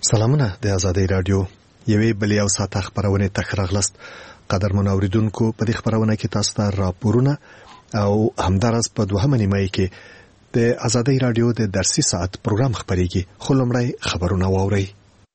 سلامونه د ازادۍ رادیو یوې بلې او ساته خبرونه تخراغلست قدرمن اوریدونکو په دې خبرونه کې تاسو ته راپورونه او همدارس په دوهمه نیمه کې د ازادۍ رادیو د درسي ساعت پروګرام خبريږي خو لمړی خبرونه واوري.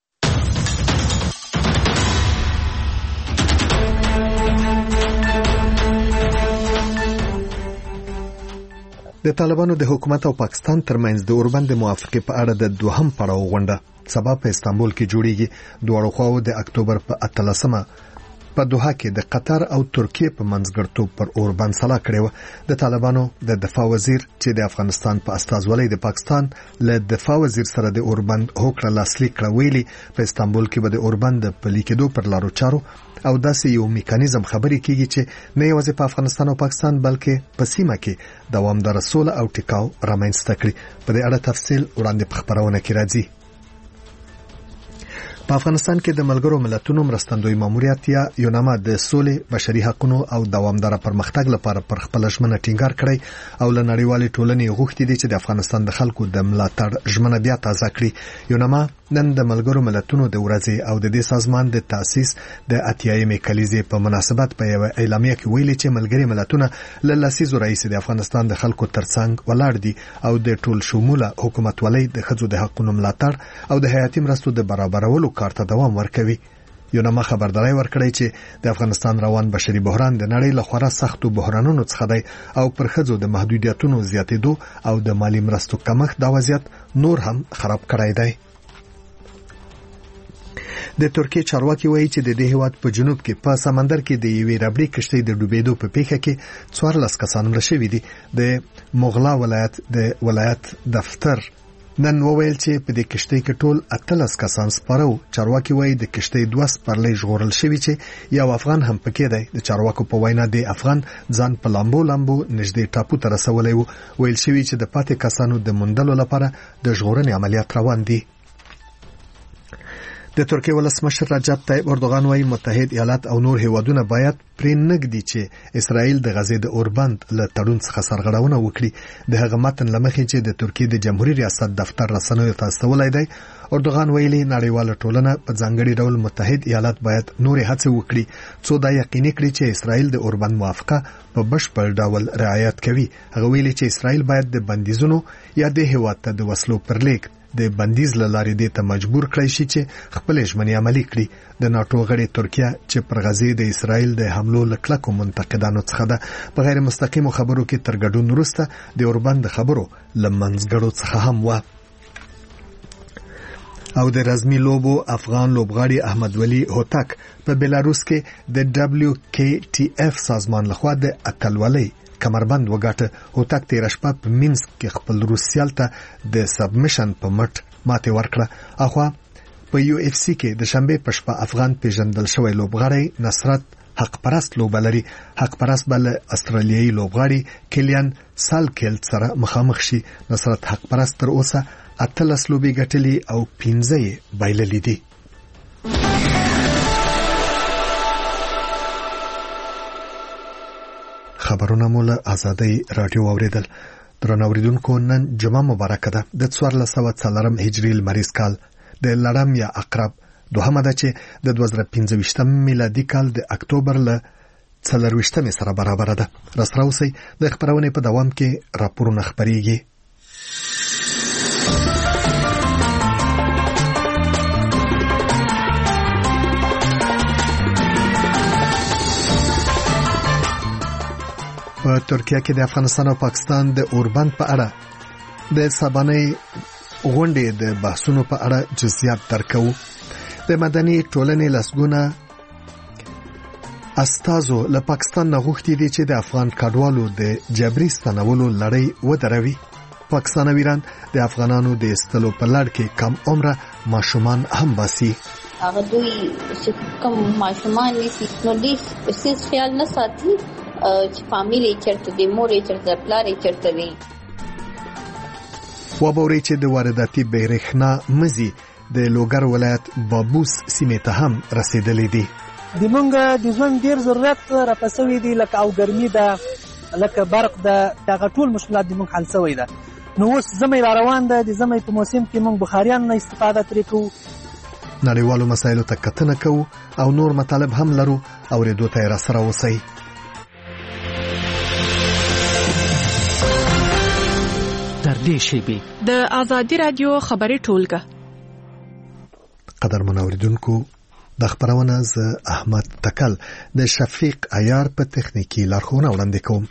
د طالبانو د حکومت او پاکستان ترمنځ د اوربند موافقه په اړه د دوهم پړاو غونډه سبا په استانبول کې جوړیږي. دواړو خواو د اکتوبر په 18مه په دوحه کې د قطر او ترکیه په منځګړتوب پر اوربند صلاح کړې و. د طالبانو د دفاع وزیر چې د افغانستان په استازولۍ د پاکستان له دفاع وزیر سره د اوربند هوکړه لاسلیک کړه ویلي په استانبول کې به د اوربند په لیکدو پر لارو چارو او داسې یو میکانیزم خبرې کیږي چې نه یوازې په افغانستان او پاکستان بلکې په سیمه کې دوامدار سوله او ټیکاو رامنځته کړي. په دې اړه تفصیل وړاندې په خبرونه کې راځي. په افغانستان کې د ملګرو ملتونو مرستندوی ماموریت یا یوناما د سولې بشري حقوقو او دوامدار پرمختګ لپاره پر خپل ژمنه ټینګار کړی او له نړیوالې ټولنې غوښتي دي چې د افغانستان د خلکو د ملاتړ ژمنه بیا تازه کړي. یوناما نن د ملګرو ملتونو د ورځې او د دې سازمان د تاسیس د 80مې کلیزې په مناسبت په یو اعلامیه کې ویلي چې ملګري ملتونه له لسیزو رئیس د افغانستان د خلکو ترڅنګ ولاړ دي او د ټول شموله حکومتولۍ د ښځو د حقوقو ملاتړ او د حیاتي مرستو د برابرولو کارته دوام ورکوي. یوناما خبرداري ورکړی چې د افغانستان روان بشري بحران د نړۍ له خورا سختو بحرانونو څخه دی او پر ښځو د محدودیتونو زیاتېدو او د مالی مرستو کمښت دا وضعیت نور هم خراب کړی دی. د ترکیه چارواکي وایي چې د دې هیواد په جنوب کې په سمندر کې د یوې ربړې کشتۍ د ډوبېدو په پیښه کې 14 کسان مړه شوي دي. د مغلا ولایت د ولایت دفتر نن وویل چې په دې کشتۍ کې ټول 18 کسان سپاره وو. چارواکي وایي د کشتۍ 2 سپرلۍ ژغورل شوي چې یو افغان هم پکې دی. د چارواکو په وینا د افغان ځان په لامبو نږدې ټاپو ته رسولی وو. ویل شوي چې د پاتې کسانو د موندلو لپاره د ژغورنې عملیات روان دي. د ترکیه ولسمشر رجب طیب اردوغان وايي متحد ایالات او نور هیوادونه باید پرې نګدي چې اسرائیل د غزې د اوربند له تړون څخه سرغړونه وکړي. د هغه متن لمخې چې د ترکیه د جمهوریت ریاست دفتر رسنیو ته استولای دی، اردوغان ویلي نړیواله ټولنه په ځانګړي ډول متحد ایالات باید نور هڅه وکړي څو دا یقیني کړي چې اسرائیل د اوربند موافقه په بشپړ ډول رعایت کوي. هغه ویلي چې اسرائیل باید د بندیزونو یا د هیواد ته د وسلو پرلیک د بندیز لارې دې ته مجبور کړی شي چې خپل ژمنې عملي کړي. د ناتو غړي ترکیه چې پر غزې د اسرائیل د حملو لکلکو منتقدانو څخه ده، په غیر مستقیمو خبرو کې تر ګډون وروسته د اوربند خبرو لمنځګړو څخه هم و. او د رزمي لوبو افغان لوبغاړي احمد ولی هوتک په بلاروس کې د WKTF سازمان لخوا د اتلولۍ کمربند وګاټه. هوتک تیر شپه په مینسک کې خپل روسیال ته د سبمیشن په مټ ماته ورکړه. اخوا په UFC کې د شنبه په شپه افغان پیژندل شوی لوبغاړی نصرت حق پرست لوبلري حق پرست بل استرالیایي لوبغاړي کلیان سالکل سره مخامخ شي. نصرت حق پرست تر اوسه 18 لوبي ګټلي او 15 بایللي دي. خبرونه مولا ازادۍ رادیو اوریدل. درنو اوریدونکو نن جمعه مبارکه ده د 1440 هجری لمریز کال د لړم یا عقرب دوهمه ده چې د 2015 میلادي کال د اکتوبر له 24 سره برابر ده. راسراوسی د خبرونه په دوام کې راپورونه خبريږي. په ترکیه کې د افغانستان او پاکستان د اوربند په اړه د سبانۍ غونډې د بحثونو په اړه جزئیات درکو. د مدني ټولنې لسګونه استازو له پاکستان نه غوښتي دي چې د افغان کډوالو د جبري ستنولو لړۍ ودروي. پاکستانویان د افغانانو د استلو په لړ کې کم عمره ماشومان هم باسي. هغه دوی چې کوم ماشومان نيسي نو دې هیڅ خیال نه ساتي چې فامیلی چرته دی، مور چرته، پلار چرته دی. وبوري چې د وارداتي برېښنا مزي د لوګر ولایت بابوس سیمه ته هم رسیدلې دي. د مونږ د ژوند ډیر ضرورت راپسوي دي، لکه او ګرمي ده، لکه برق ده، دغه ټول مشکلات د مونږ حل شوی ده. نو اوس زمې روان ده، د زمې په موسم کې مونږ بخاریان نه استفاده ترې کوو نړیوالو مسایلو ته کتنه کوو او نور مطالب هم لرو اوریدو ته را سره اوسئ. تر دې شیبې د آزادي رادیو خبري ټولګه. قدرمن اوریدونکو د خبرونه ز احمد تکل د شفیق عیار په تخنیکی لارښوونه وړاندې کوم.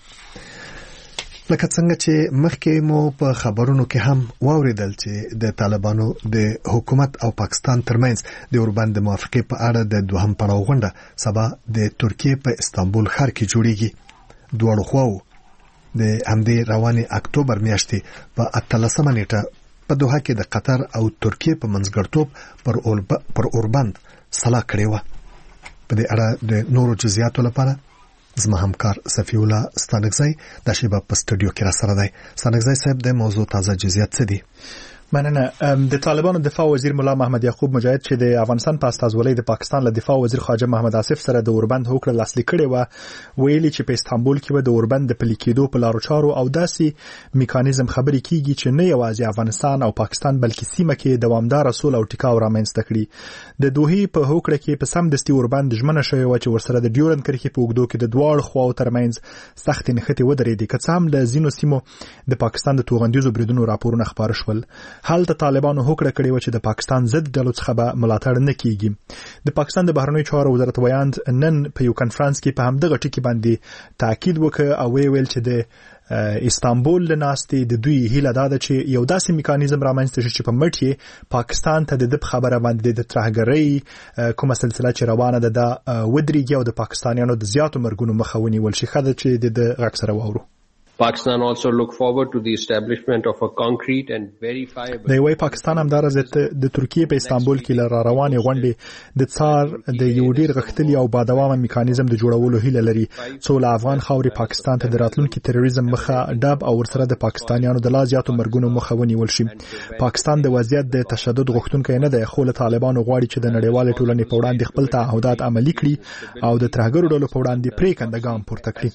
لکه څنګه چې مخکې مو په خبرونو کې هم واوریدل چې د طالبانو د حکومت او پاکستان ترمنځ د اوربند موافقې په اړه د دوهم پړاو غونډه سبا د ترکیه په استانبول ښار کې جوړیږي. دواړو خواو د همدې رواني اکتوبر میاشتې په 18 نیټه په دوحه کې د قطر او ترکیه په منځګړتوب پر اوربند سلا کړې و. په دې اړه د نورو جزئیاتو لپاره زما همکار صفی الله ستانکزی د شیبه په سټوډیو کې را سره دی. ستانکزی صاحب د موضوع تازه جزئیات څه دي؟ مننه. د طالبانو دفاع وزیر مولا محمد یعقوب مجاهد چې د افغانستان په استازولۍ د پاکستان له دفاع وزیر خواجه محمد آصف سره د اوربند هوکړه لاسلیک کړې و، ویلي چې په استانبول کې به د اوربند د پلي کېدو په لارو چارو او داسې میکانیزم خبرې کیږي چې نه یوازې افغانستان او پاکستان بلکې سیمه کې دوامدار سوله او ټیکاو رامنځته کړي. د دوحې په هوکړه کې په سمدستي اوربند ژمنه شوې و چې ورسره د ډیورند کرښې په اوږدو کې د دواړو خواو ترمنځ سختې نښتې ودرېدې، که څه هم له ځینو سیمو د پاکستان د توغندیزو بریدونو راپورونه خپاره شول. هلته طالبانو هوکړه کړې و چې د پاکستان ضد ډلو څخه به ملاتړ نه کیږي. د پاکستان د بهرنیو چارو وزارت ویاند نن په یو کانفرنس کې په همدغه ټکي باندې تاکید وکړ او ویل چې د استانبول له ناستې د دوی هیله ده چې یو داسې میکانیزم رامنځته شي چې په مټ یې پاکستان ته د خبره باندې د ترهګرۍ کومه سلسله چې روانه ده د ودرېږي او د پاکستانیانو د زیاتو مرګونو مخه ونیول شي. خدای چې د غږ سره واورو. Pakistan also look forward to the establishment of a concrete and verifiable. د یوې پاکستان همدارنګه د ترکیه په استانبول کې لاره روانې غونډې د څار د یو ډیر غښتلي او بادوامه میکانیزم د جوړولو هیله لري څو له افغان خاورې پاکستان ته د راتلونکي تروریزم مخه ډب او ورسره د پاکستانیانو د لا زیاتو مرګونو مخه ونیول شي. پاکستان د وضعیت د تشدد غوښتونکی نه دی، خو له طالبانو غواړي چې د نړیوالې ټولنې په وړاندې خپل تعهدات عملي کړي او د ترهګرو ډلو په وړاندې پریکنده ګام پورته کړي.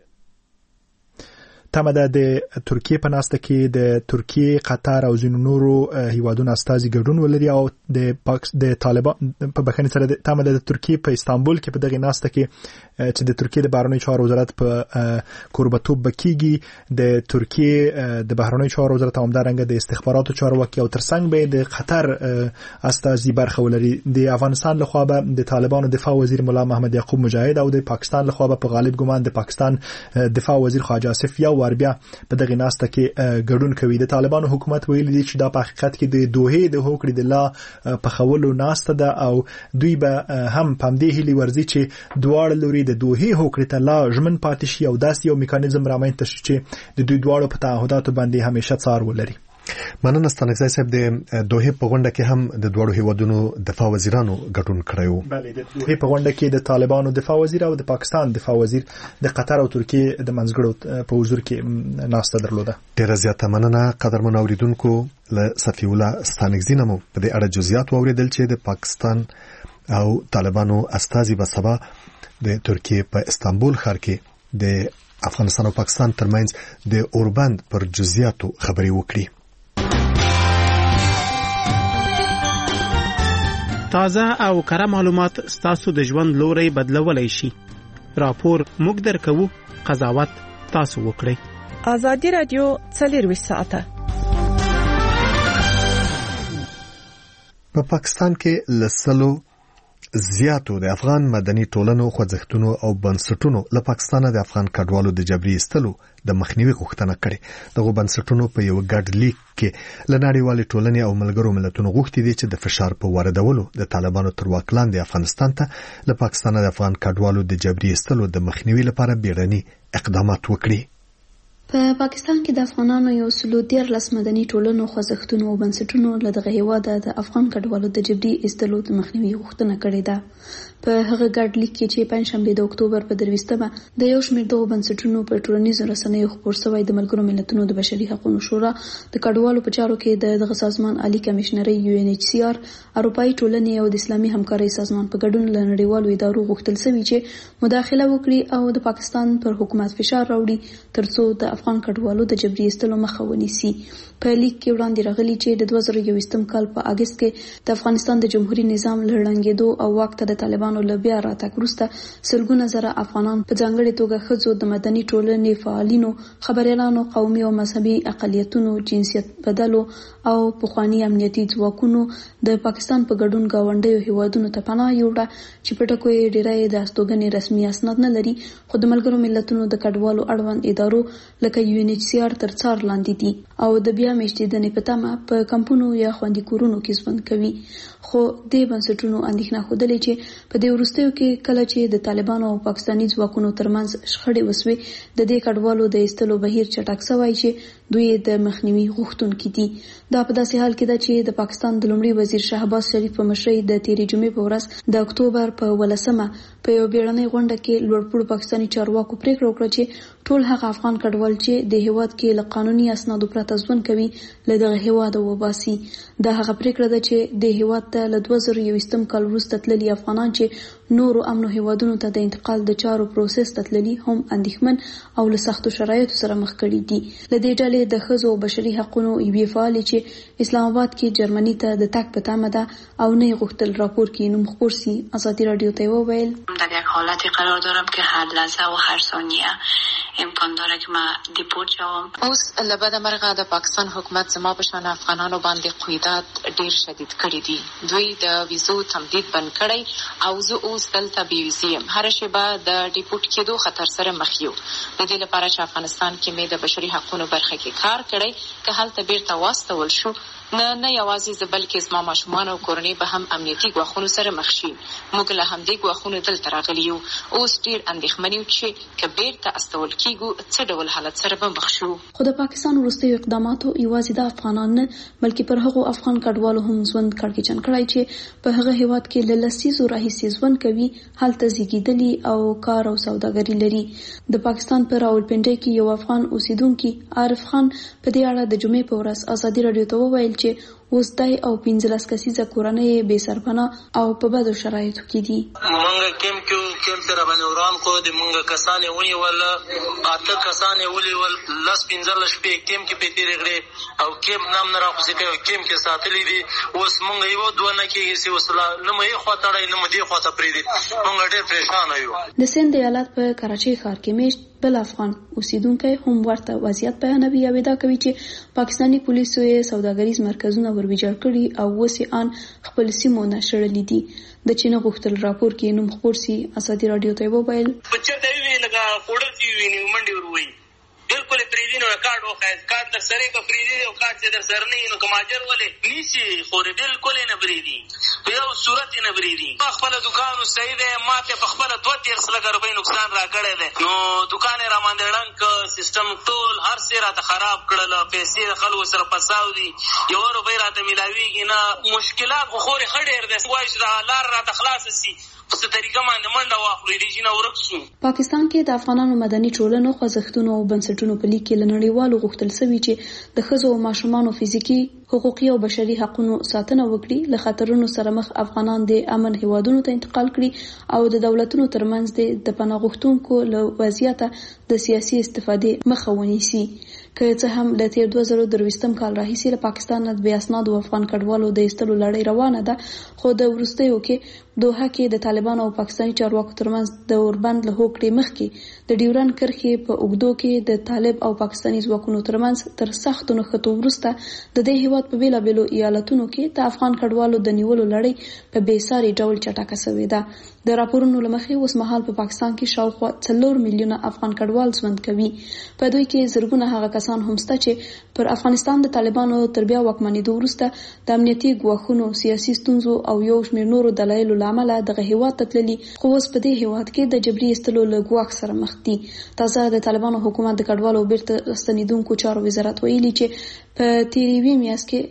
تمه ده د ترکیه په ناسته کې د ترکیه، قطر او ځینو نورو هیوادونو استازي ګډون ولري او د طالبان په بخښنې سره تمه ده د ترکیه په استانبول کې په دغه ناسته کې چې د ترکیه د بهرنیو چارو وزارت په کوربتوب بکیږي د ترکیه د بهرنیو چارو وزارت همدارنګه د استخباراتو چارواکي او ترڅنګ به د قطر استازي برخه ولري. د افغانستان لخوا به د طالبانو دفاع وزیر مولا محمد یعقوب مجاهد او د پاکستان لخوا به په غالب ګمان د پاکستان دفاع وزیر خواجه آصف یو ور بیا په دغه ناسته کې ګډون کوي. د طالبانو حکومت ویلي دی چې دا په حقیقت کې د دوحې د هوکړې د لا په خولو ناسته ده او دوی به هم پامدې هلي ورزي چې دواړه لوري د دوحې هوکړې ته لا ژمن پاتې شي او داسې یو میکانیزم رامنځته شي چې د دوی دواړو په تعهداتو باندې همیشه څار ولري. مننه ستانکزی صاحب. د دوحې په غونډه کې هم د دوړو هیوادونو دفاع وزیرانو ګډون کړیو. بله، د دوحې په غونډه کې د طالبانو دفاع وزیر او د پاکستان دفاع وزیر د قطر او ترکیه د منځګړو په حضور کې ناسته درلوده. ډیره زیاته مننه قدرمن اوریدونکو. له صفی الله ستانکزی نمو په دې اړه جزئیات واوریدل چې د پاکستان او طالبانو استازي به سبا د ترکیه په استانبول ښار کې د افغانستان او پاکستان ترمنځ د اوربند پر جزئیاتو خبرې وکړي. تازه او کره معلومات ستاسو د ژوند لوري بدلولای شي. راپور موږ درکو، قضاوت تاسو وکړئ. آزادي رادیو 24 ساعته. په پاکستان کې لسلو زیاتو د افغان مدني ټولنو خوځښتونو او بنسټونو له پاکستان د افغان کډوالو د جبري ایستلو د مخنیوي غوښتنه کړې. دغه بنسټونو په یو ګډ لیک کې له نړیوالې ټولنې او ملګرو ملتونو غوښتي دي چې د فشار په واردولو د طالبانو تر واک لاندې افغانستان ته له پاکستان د افغان کډوالو د جبري ایستلو د مخنیوي لپاره بیړني اقدامات وکړي. په پاکستان کې د افغانانو یو سلو 13 مدني ټولنو خوځښتونو او بنسټونو له دغه هیواده د افغان کډوالو د جبري ایستلو د مخنیوي غوښتنه کړې ده. په هغه ګډ لیک کې چې پنځشنبه د اکتوبر په 23مه د یو شمېر دغو بنسټونو په ټولنیزو رسنیو خپور شوی د ملګرو ملتونو د بشري حقوقو شورا د کډوالو په چارو کې دغه سازمان عالی کمشنري UNHCR اروپאי ټولنې او د اسلامي همکارۍ سازمان په ګډون له نړیوالو ادارو غوښتل شوی چې مداخله وکړي او د پاکستان پر حکومت فشار راوړي ترڅو د افغان کډوالو د جبري ایستلو مخه ونیسي. په لیک کې وړاندې راغلي چې د 2021 کال په اگست کې د افغانستان د جمهوریت نظام لړنګېدو او واک ته د طالبانو له بیا راتګ وروسته سلګونه زره افغانان په ځانګړې توګه ښځو د مدني ټولنې فعالینو خبريالانو قومي او مذهبي اقلیتونو جنسیت بدلو او پخوانی امنیتي ځواکونو د پاکستان په ګډون گاونډیو هیوادونو ته پناه یوړه چې په ټکو یې ډیری د استوګنې رسمي اسناد نه لري خو د ملګرو ملتونو د کډوالو اړوند ادارو لکه UNHCR تر څار لاندې دي او د بیا میشتېدنې په تمه په کمپونو یا خوندي کورونو کې ژوند کوي. خو د بنسټونو اندېښنه خوده چې په دې وروستیو کې کله چې د طالبانو او پاکستاني ځواکونو ترمنځ شخړې وسوي د دې کډوالو د ایستلو بهیر چټک شوی چې دوی د مخنیوي غوښتونکي دي. دا په داسې حال کې ده چې د پاکستان د لومړي وزیر شهباز شریف په مشرۍ د تیرې جمعې په ورځ د اکتوبر په 18مه په یو بیړنۍ غونډه کې لوړپوړو پاکستاني چارواکو پریکړه وکړه چې ټول هغه افغان کډوال چې د هیواد کې له قانوني اسنادو پرته ژوند کوي له دغه هیواد وباسي. دا هغه پریکړه ده چې د هیواد ته له 2021 کال وروسته تللي افغانان چې نورو امنو هیوادونو ته د انتقال د چارو پروسس ته تللي هم اندېښمن او له سختو شرایطو سره مخ کړي دي. له دې ډلې د ښځو او بشري حقوقو یوې فعالې چې اسلام آباد کې جرمني ته د تګ په تمه ده او نه غوښتل راپور کې نوم خپور سي. ازادي رادیو ته وویل در یک حالتی قرار دارم که هر لحظه و هر ثانیه امکان داره که ما دیپورت شوم. اوس لبد مرغه د پاکستان حکومت زما په شان افغانانو باندې قیودات ډیر شدید کړی دي. دوی د ویزو تمدید بند کړی او زه اوس دلته بې ویزې یم. هر شیبه د ډیپورت کېدو خطر سره مخ یو. د دې لپاره چې افغانستان کې مې د بشري حقوقو برخه کې کار کړی که هلته بیرته واستول شو نه یوازې زه بلکې زما ماشومان او کورنۍ به هم امنیتي ګواښونو سره مخ شي. موږ له همدې ګواښونو دلته راغلي یو. اوس ډیر اندېښمن یو چې که بیرته استول کېږو څه ډول حالت سره به مخ شو. خو د پاکستان وروستیو اقداماتو یوازې د افغانان نه بلکې پر هغو افغان کډوالو هم ژوند کړکېچن کړی چې په هغه هیواد کې له لسیزو راهیسې ژوند کوي هلته زیږېدلي او کار او سوداګري لري. د پاکستان په راولپنډۍ کې یو افغان اوسیدونکي عارف خان په دې اړه د جمعې په ورځ ازادي رادیو ته وویل چې اوس دای او 15 کسیزه کورنۍ بې سرپناه او په بدو شرایطو کې دي. مونږ کیم تر باندې وران کو د مونږ کسانې ونی ول اته کسانې ولي ول لس 15 شپې کیم کې پېتی رغړې او کیم نام نه راخصه کوي کیم کې ساتلې دي. اوس مونږ یو دوه نه کې سی وسله نه مې خواطړې نه مې خواته پرې دي. مونږ ډېر پریشان یو. د سند ایالت په کراچۍ ښار کې میشت بل افغان اوسیدونکي هم ورته وضعیت بیانوي او ادعا کوي چې پاکستاني پولیسو یې سوداګریز مرکزونه ورویجاړ کړي او اوس یې ان خپل سیمو نه شړلي دي. د چین غوښتل راپور کې نوم خپور سي. ازادي رادیو ته وویل بچا دی وی لگا کوډر دی وی نیو منډي وروي بالکل پریزینو کارت وخایز کارت در سره کا فریزي او کارت در سره نه نو کماجر ولې نیسی خوري بالکل نه بریدي یو صورت نه بریدي. خپل دکان صحیح ده ماته په خپل 2-3 لک روپۍ نقصان را کړی ده نو دکان را باندې ډنګ سیستم ټول هر څه راته خراب کړل. پیسې خلکو سره پساو دي یو روپۍ راته ملاویږي نه مشکلات خو خوري خډیر ده وایي چې لار راته خلاص سي په طریقه باندې منډه واخلي دي چې نو ورکسو. پاکستان کې د افغانانو مدني ټولنو خوځښتونو او بنسټونو په لیک کې لنړیوالو غوښتل شوی چې د ښځو او ماشومانو فزیکی حقوقي او بشري حقوقو ساتنه وکړي. له خطرونو سره مخ افغانان د امن هیوادونو ته انتقال کړي او د دولتونو ترمنځ د پناه غوښتونکو له وضعیت د سیاسي استفادې مخه ونیسي. که څه هم د تیر 2023 کال راهیسې له پاکستان نه بې اسنادو افغان کډوالو د ایستلو لړۍ روانه ده خو د وروستیو کې دوحه کې د طالبانو او پاکستاني چارواکو ترمنځ د اوربند له هوکړې مخکې د ډیورن کرښې په اوږدو کې د طالب او پاکستاني ځواکونو ترمنځ تر سختو نښتو وروسته د دې هیواد په بیلابیلو ایالتونو کې د افغان کډوالو د نیولو لړۍ په بېساري ډول چټکه شوې ده. د راپورونو له مخې اوس مهال په پاکستان کې شاوخوا 4 میلیونه افغان کډوال ژوند کوي. په دوی کې زرګونه هغه کسان هم شته چې پر افغانستان د طالبانو تر بیا واکمنېدو وروسته د امنیتي ګواښونو سیاسي ستونزو او یو شمېر نورو دلایلو له امله دغه هیواد ته تللي خو اوس په دې هیواد کې د جبري ایستلو له ګواښ سره مخ دي. تازه د طالبانو حکومت د کډوالو بیرته ستنېدونکو چارو وزارت ویلي چې په تیریوي میاشت کې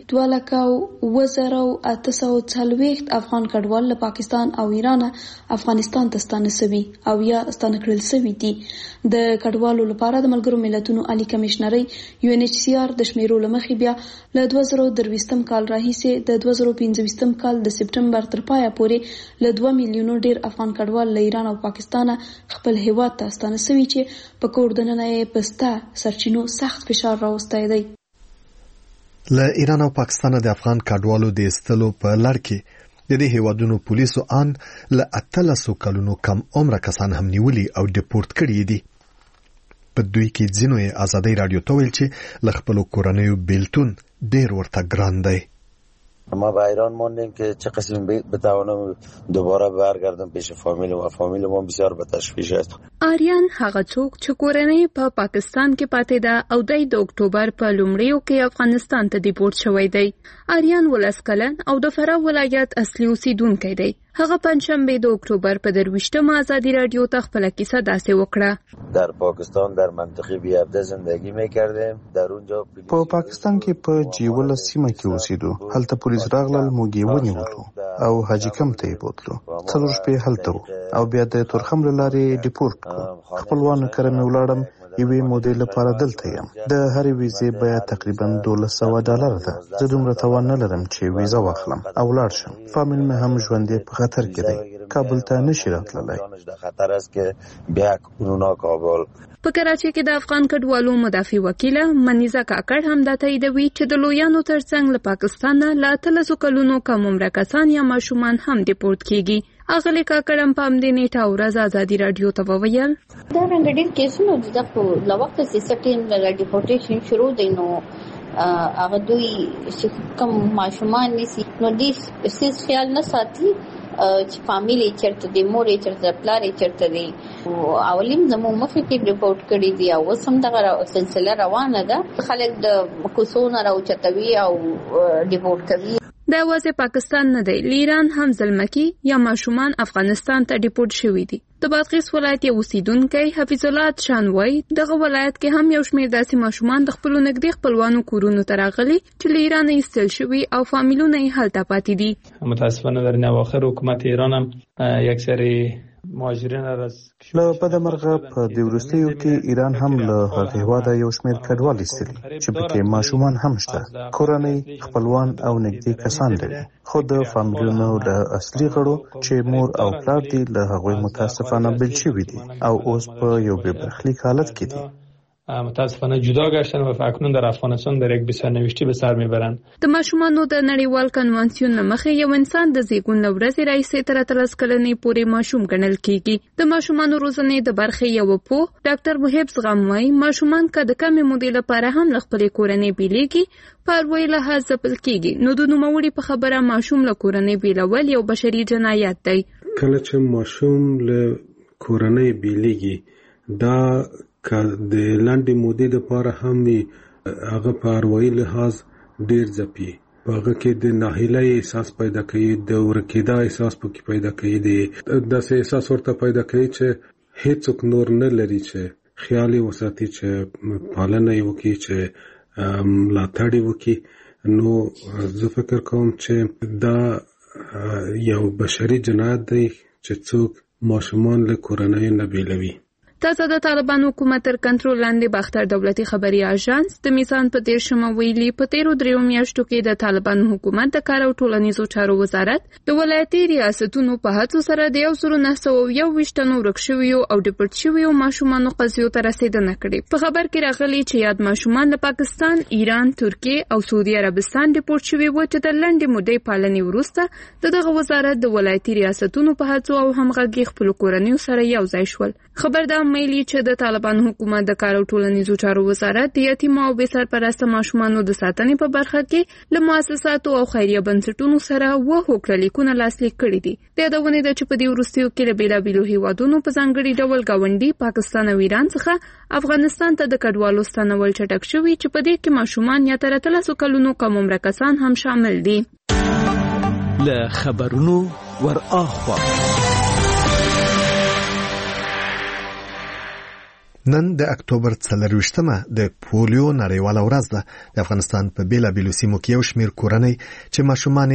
2,840 افغان کډوال له پاکستان او ایران افغانستان ته ستانه شوي او یا ستانه کړل شوي دي. د کډوالو لپاره د ملګرو ملتونو عالی کمشنري UNHCR د شمیرو لمخې بیا له 2023 کال راهیسې د 2025 کال د سپټمبر تر پایه پورې له 2 میلیونو ډیر افغان کډوال له ایران او پاکستان خپل هیواد ته ستانه شوي چې په کوردننه یې پسته سرچینو سخت فشار راوستی دی. له ایران او پاکستان د افغان کډوالو د استلو په لړ کې د دې هیوادونو پولیسو ان له 13 کلونو کم عمره کسان هم نیولي او ډیپورت کړي دي. په دوی کې ځینو یې آزادۍ رادیو ته ویل چې له خپلو کورنیو بیلتون ډیر ورته ګران دی. ما به ایران ماندیم که چه قسم بتوانم دوباره برگردم پیش فامیل و فامیل ما بسیار به تشویش است. آریان هغه څوک چې کورنۍ په پاکستان کې پاتې ده او د اکتوبر په لومړیو کې افغانستان ته ډیپورت شوی دی. آریان 19 کلن او د فراه ولایت اصلي اوسیدونکی دی. هغه پنځشنبه د اکتوبر په 23 آزادی رادیو ته خپل کیسه داسې وکړه. در پاکستان در منطقه بیابده زندگی میکردیم. در اونجا په پاکستان کې په جیول سیمه کې اوسېدو. هلته پولیس راغلل، موږ یې ونیولو او حاجی کم ته یې بوتلو. 4 شپې هلته او بیا د تورخم له لارې ډیپورت کړو. خپلوانو کره مې ولاړم. یوې مودې لپاره دلته یم. د هرې ویزې بیه تقریبا $1200 ده. زه دومره توان نه لرم چې ویزه واخلم او لاړ شم. فامیل مې هم ژوندی په خطر کې دی. کابل ته نشي راتللی. په کراچۍ کې د افغان کډوالو مدافع وکیله منیزه کاکړ هم دا تاییدوي چې د لویانو ترڅنګ له پاکستان له 13 کلونو کم عمره کسان یا ماشومان هم ډیپورت کیږي. اغلی کاکړ هم په همدې نیټه ورځ آزادي رادیو ته وویل دا رنګ ډېر کیسونه د وخت سیستم له ډیپورټیشن شروع دی نو هغه دوی چې کوم ماشومان نسی نو دې سیس خیال نه ساتي چې فامیلی چرته دی مور چرته پلار چرته دی اولیم زمو مخکې ریپورت کړی دی او سم دغه سلسله روانه ده خلک د کوڅو نه راوچتوي او ډیپورت کوي. دا واسه پاکستان نه دی، ایران هم ځلمکی یا ماشومان افغانستان ته ډیپورت شوي دي. د بادغیس ولایت یو اوسیدونکی حفیظ الله شانوای دغه ولایت کې هم یو شمېر داسې ماشومان د خپلو نږدې خپلوانو کورونو ته راغلي چې له ایران ایستل شوي او فامیلونه یې هلته پاتې دي. متاسفانه در اواخر حکومت ایران هم یک سری مهاجرین له بده مرغه په دې وروستیو کې ایران هم له هغه هیواده یو شمېر کډوال ایستلي چې پکې ماشومان هم شته. کورنۍ، خپلوان او نږدې کسان لري، خو د فامیلونو له اصلي غړو چې مور او پلار دي له هغوی متاسفانه بېل شوي دي او اوس په یو بې برخلیک حالت کې دي. متاسفانه جدا گشتن و اکنون در افغانستان در یک بسرنوشتی به سر میبرند. د ماشومانو د نړیوال کنوانسیون مخه یو انسان د زیږون ورځې راځي تر 13 کلنې پورې ماشوم ګڼل کیږي. د ماشومانو روزنې د برخې یو پوه ډاکټر محب زغموي ماشومان کده کمې مودې لپاره هم خپل کورنۍ بیلېږي پروي له ځپل کیږي. نو د نوموړي په خبره ماشوم له کورنۍ بیلول یو بشري جنایت دی. کله چې ماشوم له کورنۍ بیلېږي دا که د لاندې مودې لپاره هم هغه په اروایي لحاظ ډیر ځپي. هغه کې د ناهیلۍ احساس پیدا کوي، د ورکېدا احساس پکې پیدا کوي، داسې احساس ورته پیدا کوي چې هیڅوک نور نه لري چې خیال یې وساتي، چې پالنه یې وکړي، چې ملاتړ یې وکړي. نو زه فکر کوم چې دا یو بشري جنایت دی چې څوک ماشومان له کورنۍ نه بیلوي. تازه د طالبان حکومت تر کنټرول لاندې باختر دولتي خبري اژانس د میزان په 13 ویلي په 13 میاشتو کې د طالبان حکومت د کار او ټولنیزو چارو وزارت د ولایتي ریاستونو په هڅو سره د 1921 ورک شویو او ډیپورت شویو ماشومانو قضیو ته رسیدنه کړې. په خبر کې راغلي چې یاد ماشومان له پاکستان، ایران، ترکیه او سعودي عربستان ډیپورت شوي و چې د لنډې مودې پالنې وروسته دغه وزارت د ولایتي ریاستونو په هڅو او همغږي خپل کورنیو سره یو ځای شول. خبر دا مېلی چې د طالبان حکومت د کار او ټولنیزو چارو وزارت د یتیمو او بې سرپرسته ماشومانو د ساتنې په برخه کې له مؤسساتو او خیریه بنسټونو سره هوکړه لیکونه لاسلیک کړي دي. د یادونې ده چې په دې وروستیو کې له بېلابېلو هیوادونو په ځانګړي ډول ګاونډي پاکستان او ایران څخه افغانستان ته د کډوالو ستنول چټک شوي چې په دې کې ماشومان یا تر 13 کلونو کم عمره کسان هم شامل دي. له خبرونو ور اخوا نن د اکتوبر 24مه د پولیو نړیواله ورځ ده. د افغانستان په بیلابیلو سیمو کې یو شمېر کورنۍ چې ماشومان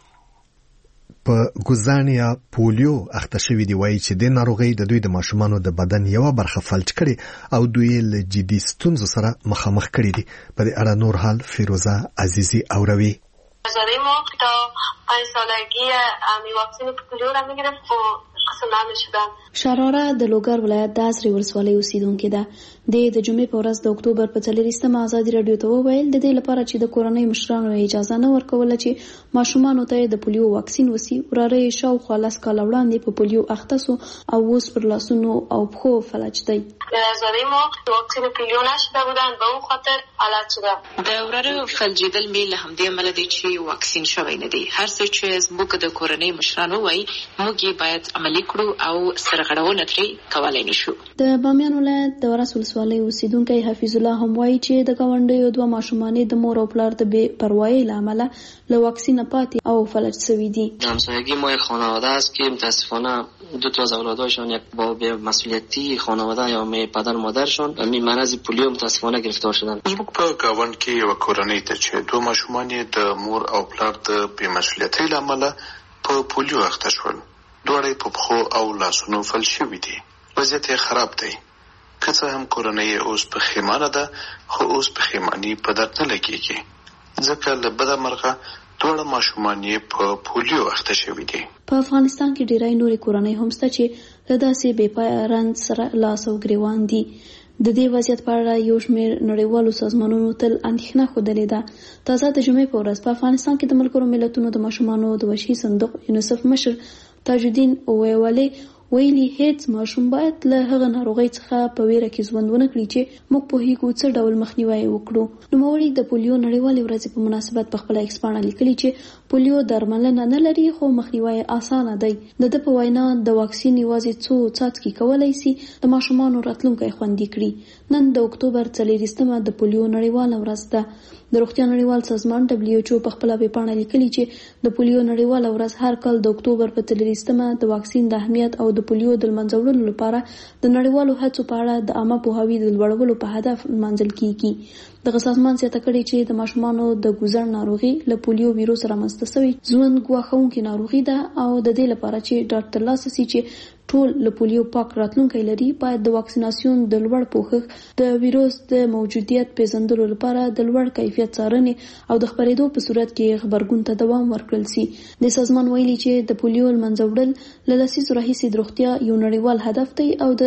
په ګوزان یا پولیو اخته شوي دي وایي چې د ناروغۍ د دوی د ماشومانو د بدن یوه برخه فلج کړي او دوی له جدي ستونزو سره مخامخ کړي دي. په دې اړه نور حال فیروزه عزیزی اوروي. زده ما تا 5 سالگی واکسن پولیو را میگرفت و قسم نشدم. شراره د لوګر ولایت د عصري ولسوالۍ اوسیدونکې ده. د جمعې په ورځ د اکتوبر په 24مه ازادي رادیو ته وویل د دې لپاره چې د کورنۍ مشرانو اجازه نه ورکوله چې ماشومانو ته د پولیو واکسین وسی، وراره یې شاوخوا 10 کاله وړاندې په پولیو اخته سو او اوس پر لاسونو او پښو فلج دی. زده ما واکسن پولیو نشده بودن به اون خاطر حالت شدم. د وراره فلجیدل می له همدې عمل دی چې واکسین شوی نه دی. هر څه چې زموږ د کورنۍ مشرانو وایي موږ باید عملي کړو او سرغړونه ترې کولای نشو. د بامیان ولایت د ورس ولسوالۍ اوسیدونکی حفیظ الله هم وایي چې د گاونډیو 2 ماشومانې د مور او پلار د بې پروایۍ له امله له واکسین پاتې او فلج شوي دي. همسایگی ما یک خانواده است که متاسفانه 2 تا از اولادهاشان یک با مسئولیتی خانواده یا پدر مادرشان همین مرض پولیو متاسفانه گرفتار شدن. زموږ په گاوند کې یو کورنۍ ته چې 2 ماشومان د مور او پلار د بې مسئولیتۍ له امله په پولیو اخته شول. دوړې په پښو او لاسونو فلج شوي دي. وضعیت یې خراب دی. که څه هم کورنۍ اوس پښیمانه ده خو اوس پښیماني په درد نه لګېږي ځکه له بده مرغه 2 ماشومان یې په پولیو اخته شوي دي. په افغانستان کې ډېری نورې کورنۍ هم شته چې له داسې بې پایه رنځ سره لاس او ګریوان دي. د دې وضعیت په اړه یو شمېر نړیوالو سازمانونو تل اندېښنه ښودلې ده. تازه د جمعې په ورځ په افغانستان کې د ملګرو ملتونو د ماشومانو د وحشي صندوق یونیسف مشر تاج الدین اویوالي ویلي هیڅ ماشوم باید له هغه ناروغۍ څخه په ویره کې ژوند ونه کړي چې موږ پوهیږو څه ډول مخنیوي وکړو. نوموړي د پولیو نړیوالې ورځې په مناسبت په خپل ایکس پاڼه لیکلي چې پولیو درملنه نه لري خو مخنیوي اسانه دی. د په وینا د واکسین یوازې څو څاڅکي کولای شي د ماشومانو راتلونکی خوندي کړي. نن د اکتوبر 24مه د پولیو نړیواله ورځ ده. د روغتیا نړیوال سازمان WHO په خپل ویب پاڼه لیکلي چې د پولیو نړیواله ورځ هر کال د اکتوبر په 24مه د واکسین د اهمیت او د پولیو د منځه وړلو لپاره د نړیوالو هڅو په اړه د عامه پوهاوي د لوړولو په هدف منځل کیږي. دغه سازمان زیاته کړې چې د ماشومانو د ګوزړ ناروغي له پولیو ویروس رامنځته شوی ژوند ګواښونکې ناروغي ده او د دې لپاره چې ډاکټر ترلاسه شي چې ټول له پولیو پاک راتلونکی لري باید د واکسیناسیون د لوړ پوښښ د ویروس د موجودیت پیژندلو لپاره د لوړ کیفیت څارنې او د خپرېدو په صورت کې خبرګون ته دوام ورکړل شي. د سازمان ویلي چې د پولیو منځه وړل له لسیزو راهیسې د روغتیا یو نړیوال هدف دی او د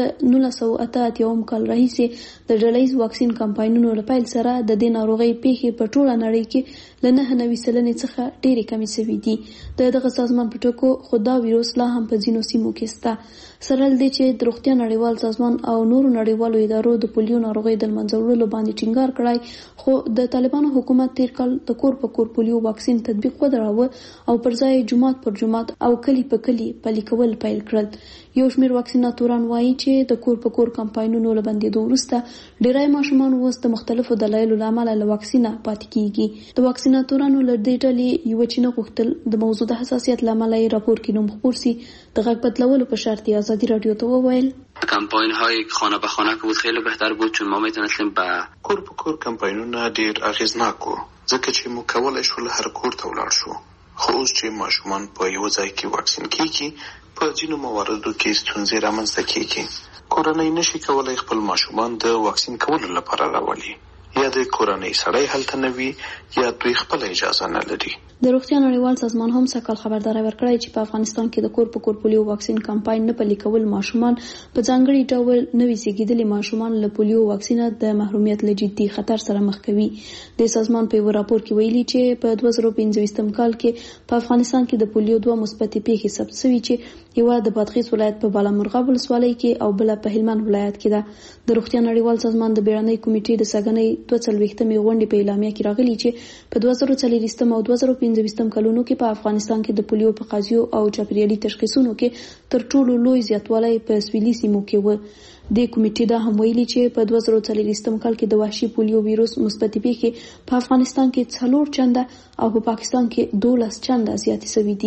1988 کال راهیسې د ډلهییز واکسین کمپاینونو له پیل سره د دې ناروغۍ پیښې په ټوله نړۍ کې له 9.9% څخه ډېرې کمې شوي دي. دغه سازمان په ټکو خو دا ویروس لا هم په ځینو سیمو کې شته. سره دې چې د روغتیا نړیوال سازمان او نورو نړیوالو ادارو د پولیو ناروغۍ د منځه وړلو باندې ټینګار کړای خو د طالبانو حکومت تیر کال د کور په کور پولیو واکسین تطبیق ودراوه او پر ځای جمعات پر جمعات او کلی په کلی پلي کول پیل کړل. یو شمېر واکسیناتوران وایي چې د کور په کور کمپاینونو له بندېدو وروسته ډېری ماشومان اوس د مختلفو دلایلو له امله له واکسینه پاتې کیږي. د واکسیناتورانو له دې ډلې یوه چې نه غوښتل د موضوع د حساسیت له امله یې راپور کې نوم خپور سي د غږ بدلولو په شرط آزادی رادیو ته وویل کمپاین های خانه به خانه که بود خیلی بهتر بود چون ما میتونستیم به کور په کور کمپاینونه ډیر اغیزناک وو ځکه چې موږ کولای شو هر کور ته ولاړ شو. خو اوس چې ماشومان په یو ځای کې واکسین کیږي په ځینو مواردو کې ستونزې رامنځته کیږي. کورنۍ نشي کولای خپل ماشومان د واکسین کولو لپاره راولي یا د کورنۍ سړی هلته نه وي یا دوی خپل اجازه نه لري. د روغتیا نړیوال سازمان هم سکهال خبرداری ورکړی چې په افغانستان کې د کور په کور پولیو واکسین کمپاین نه پلي کول ماشومان په ځانګړي ډول نوي زیږیدلي ماشومان له پولیو واکسینه د محرومیت له جدي خطر سره مخ کوي. د سازمان په یو راپور کې ویلي چې په 2015 کال کې په افغانستان کې د پولیو 2 مثبتې پیښې ثبت شوي چې یو د بادغیس ولایت په بالامرغاب ولسوالۍ کې او بل په هلمند ولایت کې ده. د روغتیا نړیوال سازمان د بیړنۍ کمیټې د سګنۍ 22مې غونډې په اعلامیه کې راغلي چې په 2040 او 2015 کلونو کې په افغانستان کې د پولیو په قضیو او چاپیریالي تشخیصونو کې تر ټولو لوی زیاتوالی په سویلي سیمو کې و. د کمیټې دا هم ویلي چې په 2040 کال کې د وحشي پولیو ویروس مثبتې پیښې په افغانستان کې 4 چنده او په پاکستان کې 12 چنده زیاتې شوې دي.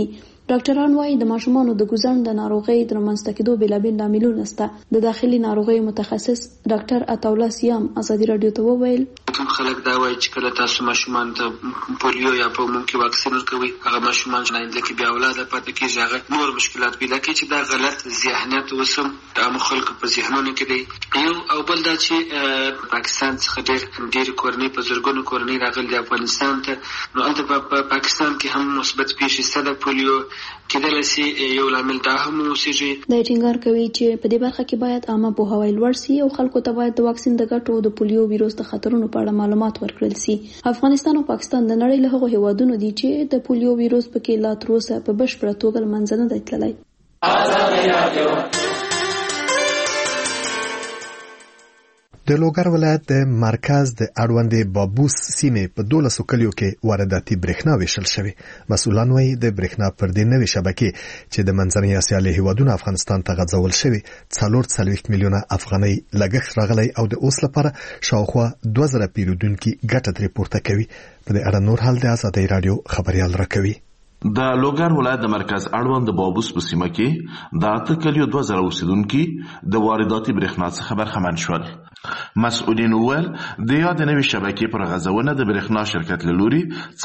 ډاکټران وایي د ماشومانو د ګوزن د ناروغۍ د رامنځته کېدو بېلابېل لاملونه شته. د داخلي ناروغیو متخصص ډاکټر عطاالله سیام ازادي راډیو ته وویل ټول خلک دا وایي چې کله تاسو ماشومان ته پولیو یا په عموم کې واکسین ورکوي هغه ماشومان چې آینده کې بیا اولاده پاتې کېږي هغه نور مشکلات پیدا کوي چې دا غلط ذهنیت اوسم د عامو خلکو په ذهنونو کې دی. یو او بل دا چې پاکستان څخه ډېر کورنۍ په زرګونو کورنۍ راغلي افغانستان ته نو هلته په پاکستان کې هم مثبت پیښې شته د پولیو کېدلی شي یو لامل دا هم اوسېږي. دا ټینګار کوي چې په دې برخه کې باید عامه پوهاوی لوړ سي او خلکو ته باید د واکسین د ګټو د پولیو ویروس د خطرونو په اړه معلومات ورکړل سي. افغانستان او پاکستان د نړۍ له هغو هیوادونو دي چې د پولیو ویروس پکې لا تر اوسه په بشپړه توګه له منځه نه دی تللی. د لوګر ولایت د مرکز د اړوند بابوس سیمې په 12 کلیو کې وارداتي برېښنا ویشل شوی. مسؤلان وایي د برېښنا پر دې نوې شبکې چې د منځنۍ اسیا له هیوادونو افغانستان ته غځول شوی 440 میلیونه افغانۍ لګښت راغلی او د اوس لپاره شاوخوا 2000 پیرودونکو ګټه ترې پورته کوي. په دې اړه نور حال د آزادۍ رادیو خبريال راکوي. د لوګر ولایت د مرکز اړوند بابوس په سیمه کې د 8 کلیو 2000 اوسیدونکو د وارداتي برېښنا څخه برخمن شول. مسؤلین وویل د یاد نوې شبکې پر غځونه د برېښنا شرکت له لوري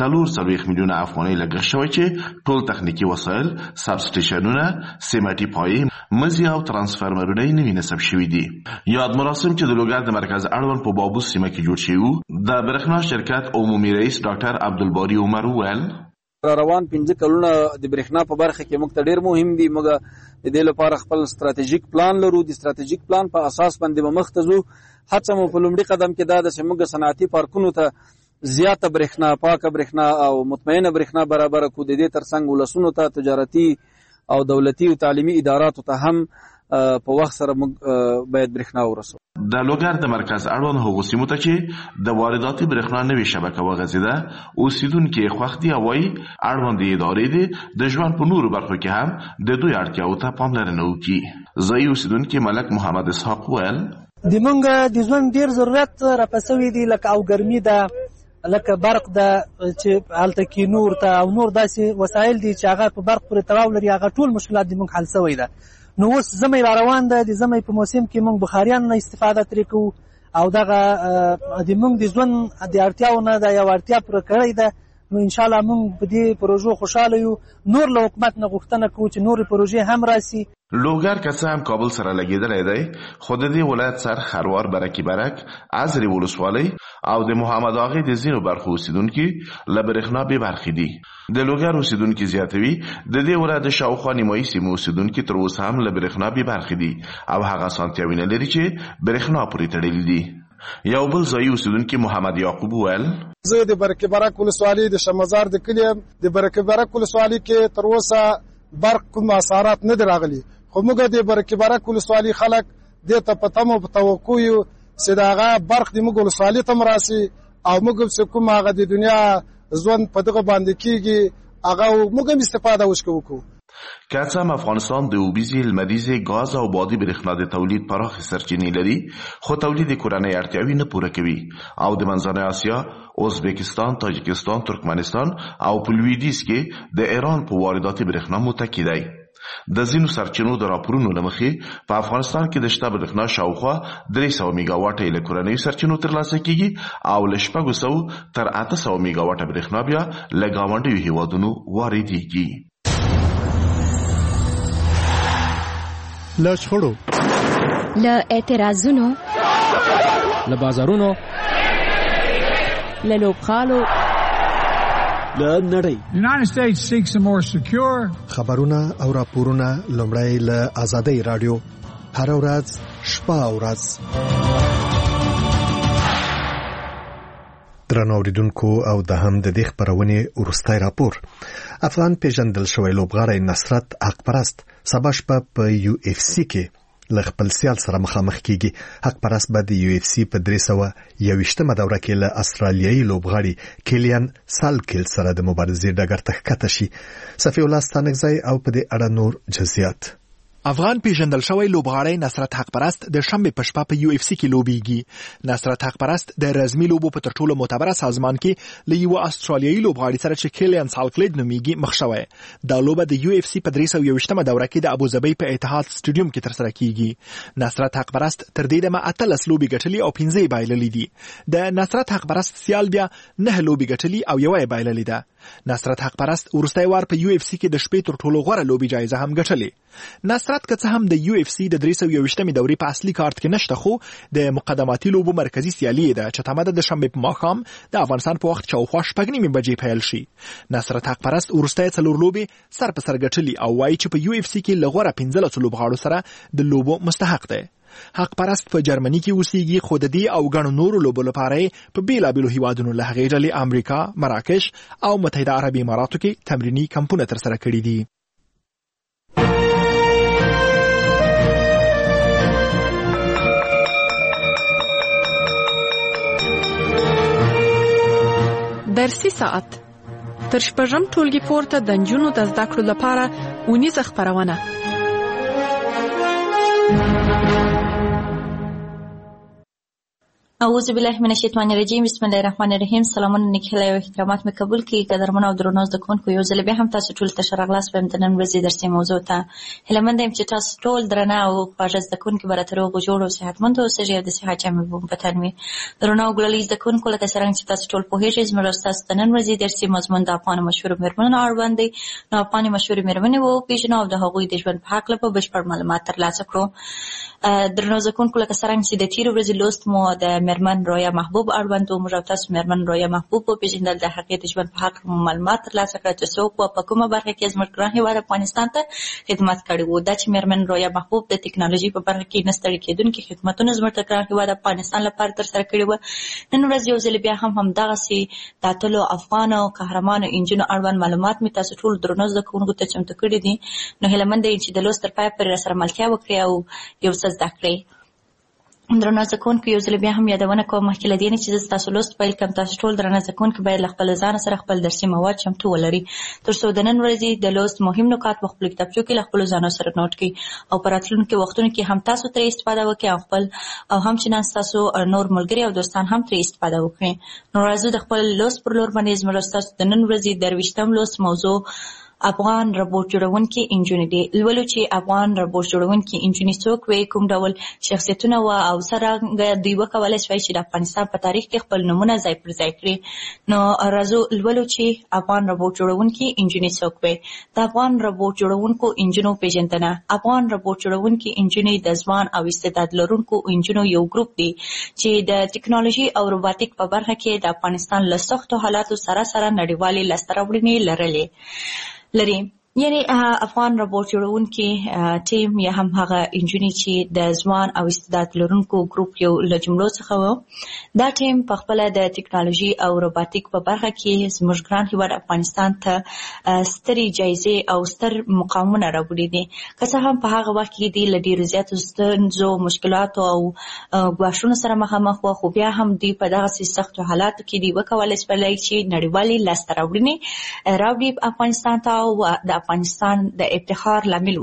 440 میلیونه افغانۍ لګښت شوی چې ټول تخنیکی وسایل، سب سټیشنونه، سیمټي پایې، مزي او ترانسفارمرونه یې نوي نصب شوي دي. یاد مراسم چې د لوګر د مرکز اړوند په بابوس سیمه کې جوړ شوی د برېښنا شرکت عمومي رئیس ډاکټر عبدالباری عمر وویل روان 5 کلونه د برېښنا په برخه کې موږ ته ډېر مهم دي. موږ د دې لپاره خپل ستراتیژیک پلان لرو. د ستراتیژیک پلان په اساس باندې به مخ ته ځو. هڅه مو په لومړي قدم کې دا ده چې موږ صنعتي پارکونو ته زیاته برېښنا، پاکه برېښنا او مطمئنه برېښنا برابر کړو. د دې ترڅنګ ولسونو ته، تجارتي او دولتي او تعلیمي اداراتو ته هم په وخت سره موږ باید برېښنا ورسو. د لوګر د مرکز اړوند هغو سیمو ته چې د وارداتي برېښنا نوې شبکه وغځېده اوسیدونکي خوښ دي او وایي اړوندې ادارې دي د ژوند په نورو برخو کې هم د دوی اړتیاو ته پاملرنه وکړي. ځایي اوسیدونکي ملک محمد اسحاق ویل د مونږ د ژوند ډېر ضرورت راپسوي دي لکه او ګرمي ده لکه برق ده چې هلته کې نور ته او نور داسې وسایل دي چې هغه په برق پورې تړاو لري. هغه ټول مشکلات د مونږ حل سوی ده. نو اوس زمۍ را روان ده. د زمۍ په موسم کې موږ بخاریان نه استفاده ترې کوو او دغه د موږ د ژوند د اړتیاو نه دا یو اړتیا پوره کړې ده. نو ان شاء الله موږ په دې پروژو خوشاله یو. نور له حکومت نه غوښتنه کوو چې نور پروژې هم راسي. لوګر که څه هم کابل سره لګېدلی دی خو د دې ولایت سر خروار برکي برک، عزري ولسوالۍ او د محمد اغې د ځینو برخو اوسیدونکي له برېښنا بې برخې دي. د لوګر اوسیدونکي زیاتوي د دې ولایت د شاوخوا نیمایي سیمو اوسیدونکي تر اوسه هم له برېښنا بې برخې دي او هغه اسانتیاوې نه لري چې برېښنا پورې تړلي دي. یو بل ځایي اوسیدونکي محمد یعقوب وویل زه د برکي برک ولسوالۍ د شمزار د کلي د برکي برک ولسوالۍ کې تر اوسه برق کوم اثرات نه دي راغلي. خو موږ د برکي برک ولسوالۍ خلک دې ته په تمه په توقع یو چې د هغه برق د موږ ولسوالۍ ته راسي او موږ چې کوم هغه د دنیا ژوند په دغه باندې کېږي هغه موږ هم استفاده وکړو. که څه هم افغانستان د اوبیزي، لمریزې، ګاز او بادي برېښنا د تولید پراخې سرچینې لري خو تولید کورنۍ اړتیاوې نه پوره کوي او د منځنۍ اسیا، ازبکستان، تاجکستان، ترکمنستان او په لویدیځ کې د ایران په وارداتي برېښنا متکی دی. د ځینو سرچینو د راپورونو له مخې په افغانستان کې د شته برېښنا شاوخوا 300 میگا واټه له کورنیو سرچینو ترلاسه کیږي او له 600 تر 800 میگا واټه برېښنا بیا له ګاونډیو هیوادونو واردېږي. له شخړو، له اعتراضونو، له بازارونو، له لوبغالو، له نړۍ. United States seeks a more secure. خبرونه او راپورونه لومړی له آزادۍ رادیو هر ورځ شپه او ورځ. درنو اوریدونکو او د هم د دې خبرونې ورستای راپور. افغان پیژندل شوی لوبغاړی نصرت حقپرست سبا شپه په یو اف سی کې له خپل سیال سره مخامخ کیږي. حقپرست به د یو اف سی په 321مه دوره کې له استرالیایي لوبغاړي کیلیان سالکل سره د مبارزې ډګر ته ښکته شي. صفی الله ستانکزی او په دې اړه نور جزئیات. افغان پیژندل شوی لوبغاړی نصرت حق پرست د شنبه په شپه په یو اف سی کې لوبېږي. نصرت حق پرست د رزمي لوبو په تر ټولو معتبره سازمان کې له یو استرالیایي لوبغاړي سره چې کیلین سالکلیډ نومیږي مخ شوی. دا لوبه د یو اف سی په 321مه دوره کې د ابوظبي په اتحاد سټیډیوم کې ترسره کیږي. نصرت حق پرست تر دې دمه 18 لوبې ګټلې او 15 بایللې دي. د نصرت حق پرست سیال بیا 9 لوبې ګټلې او 1 بایللې ده. نصرت حق پرست ورستۍ وار په یو اف سی کې د شپې تر ټولو غوره لوبي جایزه هم ګټلې. نصرت که څه هم د یو اف سی د 321مې دورې په اصلي کارت کې نشته، خو د مقدماتي لوبو مرکزی سیالي ده چې تماده د شنبه په ماښام د افغانستان په وخت شاوخوا 6:30 بجې پیل شي. نصرت حق پرست ورستۍ 4 لوبې سر په سر ګټلې او وایي چې په یو اف سی کې له غوره 15 لوبغاړو سره د لوبو مستحق دی. حق پرست په جرمني کې اوسېږي، خو د دې او ګڼو نورو لوبو لپاره په بیلابیلو هیوادونو له هغې ډلې امریکا، مراکش او متحده عربي اماراتو کې تمریني کمپونه ترسره کړي دي. درسي ساعت تر شپږم ټولګي پورته د نجونو د زده کړو لپاره اونیزه خپرونه. اعوذ بالله من الشیطان الرجیم. بسم الله الرحمن الرحیم. سلامونه نیکهیله او احترامات مې قبول کړئ. قدرمنو او درنو زده کوونکو، یو ځل بیا هم تاسو ټول ته ښه راغلاست وایم د نن ورځې درسي موضوع ته. هیله منده یم چې تاسو ټول درنه او خواږه زده کوونکي به راته روغ جوړ او صحتمند اوسئ او د صحت جامې به مو په تن وي. درنو او ګلالي زده کوونکو، لکه څرنګه چې تاسو ټول پوهېږئ، زموږ ستاسو د نن ورځې درسي مضمون د افغانو مشهورو مېرمنو اړوند دی. نو افغاني مشهورې مېرمنې وپېژنو او د هغوی د ژوند په هکله به بشپړ معلومات ترلاسه کړو. درنو زده کوونکو، لکه څرنګه چې د تېرې ورځې لوست مو د مېرمن رویا محبوب اړوند و، موږ او تاسو مېرمن رویا محبوب وپېژندل، د هغې د ژوند په هکله مو معلومات ترلاسه کړه چې څوک وه، په کومه برخه کې زموږ ګران هېواد افغانستان ته خدمت کړی و. دا چې مېرمن رویا محبوب د ټکنالوژي په برخه کې نه ستړي کېدونکي خدمتونه زموږ د ګران هېواد افغانستان لپاره ترسره کړي وه. نن ورځ یو ځل بیا هم همدغسې د اتلو افغانو قهرمانو انجونو اړوند معلومات مې تاسو ټول درنو زده کوونکو ته چمتو کړي دي. نو هیله منده یم چې د لوست تر پایه پورې راسره ملتیا وکړئ او یو څه زده کړئ. درنو زده کوونکو، یو ځل بیا هم یادونه کوم مخکې له دې نه چې زه ستاسو لوست پیل کړم، تاسو ټول درنه زده کوونکي باید له خپل ځانه سره خپل درسي مواد چمتو ولرئ، تر څو د نن ورځې د لوست مهم نکات په خپلو کتابچو کې له خپلو ځانو سره نوټ کړئ او په راتلونکي وختونو کې هم تاسو ترې استفاده وکړئ او هم چې ستاسو نور ملګري او دوستان هم ترې استفاده وکړي. نو راځو د خپل لوست پر لور باندې زموږ ستاسو د نن ورځې 23م لوست موضوع افغان ربوټ جوړونکي انجونې دي. لولو چې افغان ربوټ جوړونکي انجونې څوک وي، کوم ډول شخصیتونه وه او څرنګه دوی وکولی شوی چې د افغانستان په تاریخ کې خپل نومونه ځای پر ځای کړي. نو راځو لولو چې افغان ربوټ جوړونکي انجونې څوک وي. د افغان ربوټ جوړونکو انجونو پیژندنه. افغان ربوټ جوړونکي انجونې د ځوان او استعداد لرونکو انجونو یو ګروپ دی چې د ټکنالوژي او روباټیک په برخه کې د افغانستان له سختو حالاتو سره نړیوالې لاسته راوړنې لري. یعنی افغان ربوټ جوړونکي ټیم یا هم هغه انجونې چې د ځوان او استعداد لرونکو ګروپ یو له جملو څخه و. دا ټیم په خپله د ټکنالوژي او روباټیک په برخه کې زموږ ګران هېواد افغانستان ته سترې جایزې او ستر مقامونه راوړي دي. که څه هم په هغه وخت کې دوی له ډېرو زیاتو ستونزو، مشکلاتو او ګواښونو سره مخامخ وه، خو بیا هم دوی په دغسې سختو حالاتو کې دوی وکولی شولی چې نړیوالې لاسته راوړنې راوړي افغانستان ته او د افغانستان د افتخار لامل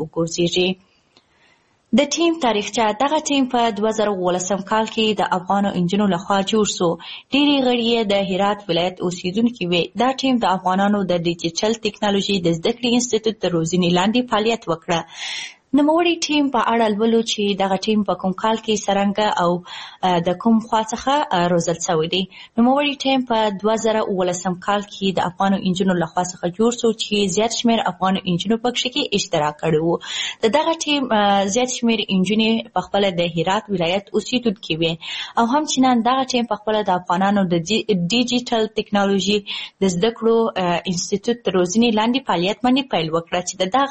وګرځېږي. د ټیم تاریخچه. دغه ټیم په 2018 کال کې د افغانو انجونو لخوا جوړ شو. ډېرې غړي یې د هرات ولایت اوسېدونکي وي. دا ټیم د افغانانو د ډیجیټل ټکنالوژي د زده کړې انسټیټیوټ د روزنې لاندې فعالیت وکړه. نوموړي ټیم په اړه لولو چې دغه ټیم په کوم کال کې څرنګه او د کوم خوا څخه روزل شوی دی. نوموړي ټیم په 2018 کال کې د افغانو انجونو لخوا څخه جوړ شو چې زیات شمېر افغانو انجونو پکښې کې اشتراک کړی و. د دغه ټیم زیات شمېر انجونې په خپله د هرات ولایت اوسېدونکي وي او همچنان دغه ټیم په خپله د افغانانو د ډیجیټل ټکنالوژي د زده کړو انسټیټیوټ د روزنې لاندې فعالیت باندې پیل وکړه چې د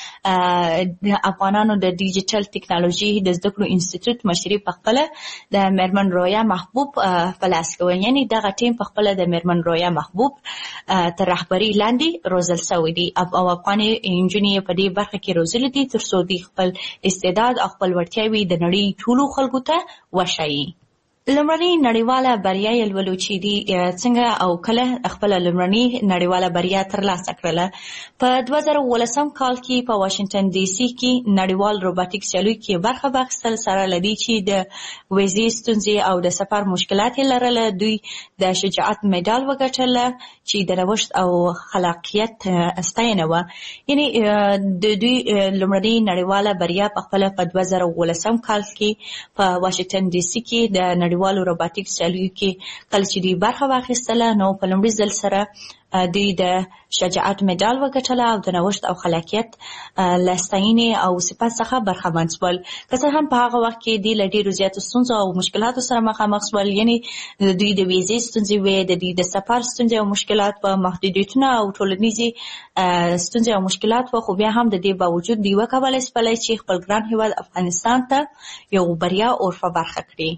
دغه افغانانو د ډیجیټل ټکنالوژي د زده کړو انسټیټیوټ مشري په خپله د مېرمن رویا محبوب په لاس کې وه. یعنې دغه ټیم په خپله د مېرمن رویا محبوب تر رهبرۍ لاندې روزل شوی دی او افغانې انجونې یې په دې برخه کې روزلي دي تر څو دوی خپل استعداد او خپل وړتیاوې د نړۍ ټولو خلکو ته وښایي. لمړنۍ نړیواله بریا یې لولو چې دی څنګه او کله خپل لمړنۍ نړیواله بریا ترلاسه کړله. په 2018 کال کې په واشنگټن ډي سي کې نړیوال روباټیک سیالۍ کې برخه واخیستل سره لدی چې د ویزې ستونزې او د سفر مشکلات لرله. دوی د شجاعت مډال وګټله چې د نوښت او خلاقیت ستاینه و. یعنی د دوی لمړنۍ نړیواله بریا په خپل په 2018 کال کې په واشنگټن ډي سي کې د نړیوالو روباټیک سیالیو کې کله چې دوی برخه واخیستله نو په لومړي ځل سره دوی د شجاعت مډال وګټله او د نوښت او خلاقیت له ستاینې او صفت څخه برخمن شول. که څه هم په هغه وخت کې دوی له ډېرو زیاتو ستونزو او مشکلاتو سره مخامخ شول. یعنې دوی د ویزې ستونزې وې، د دوی د سفر ستونزې او مشکلات په محدودیتونه او ټولنیزې ستونزې او مشکلات و، خو بیا هم د دې باوجود دوی وکولی شولی چې خپل ګران هېواد افغانستان ته یو بریا عرفه برخه کړي.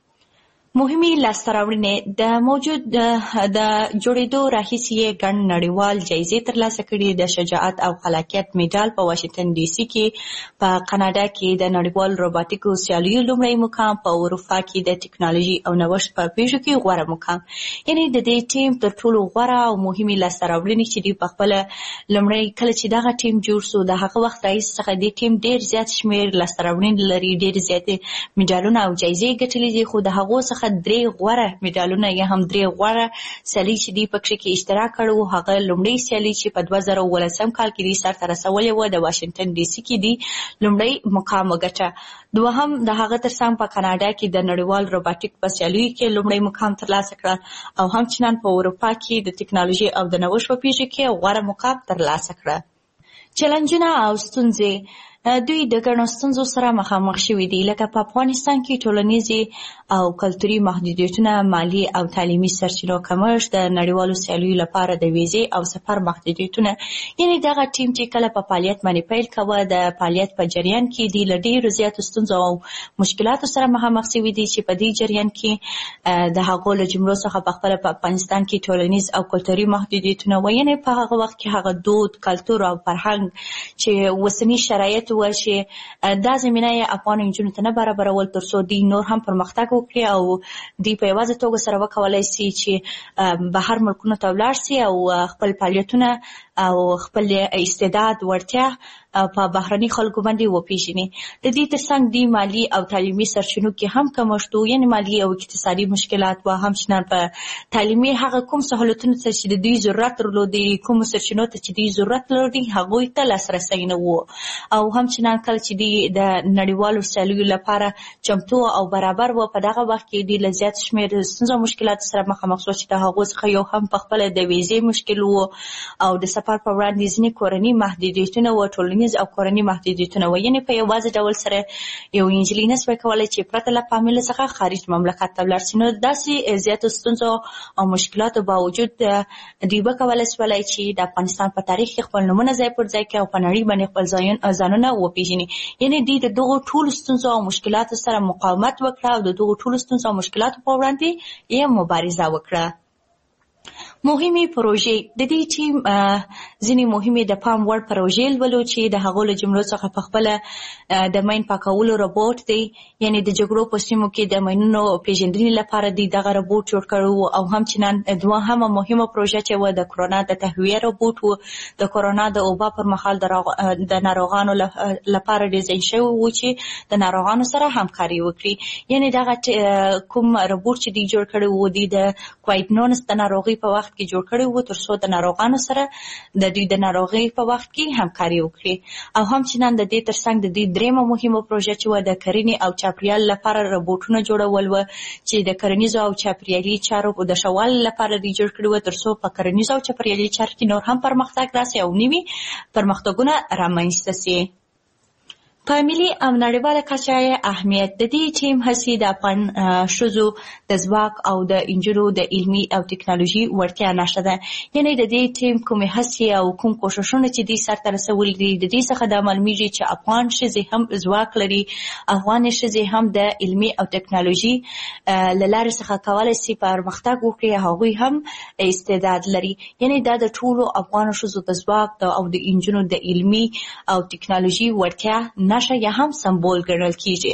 مهمې لاسته راوړنې د موجود د جوړېدو راهیسې یې ګڼ نړیوال جایزې ترلاسه کړي. د شجاعت او خلاقیت مډال په واشنګټن ډي سي کې، په کاناډا کې د نړیوال روباټیکو سیالیو لومړی مقام، په اروپا کې د ټکنالوژي او نوښت په پیښو کې غوره مقام. یعنې د دې ټیم تر ټولو غوره او مهمې لاسته راوړنې چې دوی په خپله لومړی کله چې دغه ټیم جوړ شو د هغه وخت راهیسې څخه دې ټیم ډېر زیات شمېر لاسته راوړنې لري، ډېر زیاتې مډالونه او جایزې ګټلې دي. خو د هغو څخه 3 غوره مډالونه یا هم 3 غوره سیالۍ چې دوی پکې کې اشتراک کړی و، هغه لومړی سیالۍ چې په 2018 کال کې دوی سرته رسولې وه د واشنګټن ډي سي کې دوی لومړی مقام وګټه. دوهم د هغه ترڅنګ په کاناډا کې د نړیوال روباټیک په سیالیو کې لومړی مقام ترلاسه کړ او همچنان په اروپا کې د ټکنالوژي او د نوښت په پیښو کې غوره مقام ترلاسه کړ. چیلنجونه او ستونزې دوی د ګڼو ستونزو سره مخامخ شوي دي، لکه په افغانستان کې ټولنیزې او کلتوري محدودیتونه، مالی او تعلیمي سرچینو کمښت، د نړیوالو سیالیو لپاره د ویزې او سفر محدودیتونه. یعنې دغه ټیم چې کله په فعالیت باندې پیل کوه د فعالیت په جریان کې دوی له ډېرو زیاتو ستونزو او مشکلاتو سره مخامخ شوي دي چې په دې جریان کې د هغو له جملو څخه په خپله په افغانستان کې ټولنیز او کلتوري محدودیتونه و. یعنې په هغه وخت کې هغه دود، کلتور او فرهنګ چې اوسني شرایط و چې دا زمینه یې افغان نجونو ته نه برابرول تر څو دوی نور هم پرمختګ وکړي او دوی په یوازې توګه سره وکولی شي چې بهر ملکونو ته ولاړ شي او خپل فعالیتونه او خپل استعداد وړتیا په بهرني خلکو باندې وپیژني. د دې ترڅنګ دوی مالی او تعلیمي سرچینو کې هم کمښت و، یعنې مالی او اقتصادي مشکلات و. همچنان په تعلیمي هغه کوم سهولتونو ته چې د دوی ضرورت درلودي، کومو سرچینو ته چې دوی ضرورت لري، هغوی ته لاسرسی نه و. او همچنان کله چې دوی د نړیوالو سیالیو لپاره چمتو او برابر و، په دغه وخت کې دوی له زیات شمېر ستونزو او مشکلاتو سره مخامخ شول چې د هغو څخه یو هم په خپله د ویزې مشکل و او د سفر په وړاندې ځینې کورني محدودیتونه و، ټولنیز او کورني محدودیتونه و. یعنې په یوازې ډول سره یو نجلۍ نشوای کولی چې پرته له فامیل څخه خارج مملکت ته ولاړ شي. نو داسې زیاتو ستونزو او مشکلاتو باوجود دوی وکولی شولی چې د افغانستان په تاریخ کې خپل نومونه ځای پر ځای کړي او په نړۍ باندې خپل ځانونه وپیژني. یعنې دوی د دغو ټولو ستونزو او مشکلاتو سره مقاومت وکړه او د دغو ټولو ستونزو او مشکلاتو په وړاندې یې مبارزه وکړه. مهمې پروژې د دې ټیم ځینې مهمې د پام وړ پروژې لولو چې د هغو له جملو څخه په خپله د مین پاکولو روبوټ دی. یعنې د جګړو په سیمو کې د مینونو پیژندنې لپاره دوی دغه روبوټ جوړ کړی و. او همچنان دوهمه مهمه پروژه چې و د کرونا د تهویه روبوټ و. د کرونا د وبا پر مهال د ناروغانو لپاره ډیزاین شوی و چې د ناروغانو سره همکاري وکړي. یعنې دغه کوم روبوټ چې دوی جوړ کړی و دوی د کوویډ-19 د ناروغۍ په وخت کې جوړ کړی و تر څو د ناروغانو سره د دوی د ناروغۍ په وخت کې همکاري وکړي. او همچنان د دې ترڅنګ د دې درېیمه مهمه پروژه چې و د کرنې او چاپیریال لپاره روبوټونه جوړول و چې د کرنیزو او چاپیریالي چارو د ښه والي لپاره دوی جوړ کړي و تر څو په کرنیزو او چاپیریالي چارو کې نور هم پرمختګ راسي او نوي پرمختګونه رامنځته سي. په ملي او نړیواله کچه اهمیت د دې ټیم هڅې د افغان ښځو د ځواک او د نجونو د علمي او ټکنالوژي وړتیا نښه ده. یعنې د دې ټیم کومې هڅې او کوم کوښښونه چې دوی سرته رسولي دي د دې څخه دا معلومیږي چې افغان ښځې هم ځواک لري، افغانې ښځې هم د علمي او ټکنالوژي له لارې څخه کولی شي پرمختګ وکړي، هغوی هم استعداد لري. یعنې دا د ټولو افغانو ښځو د ځواک او د نجونو د علمي او ټکنالوژي وړتیا نښه یا هم سمبول ګڼل کیږي.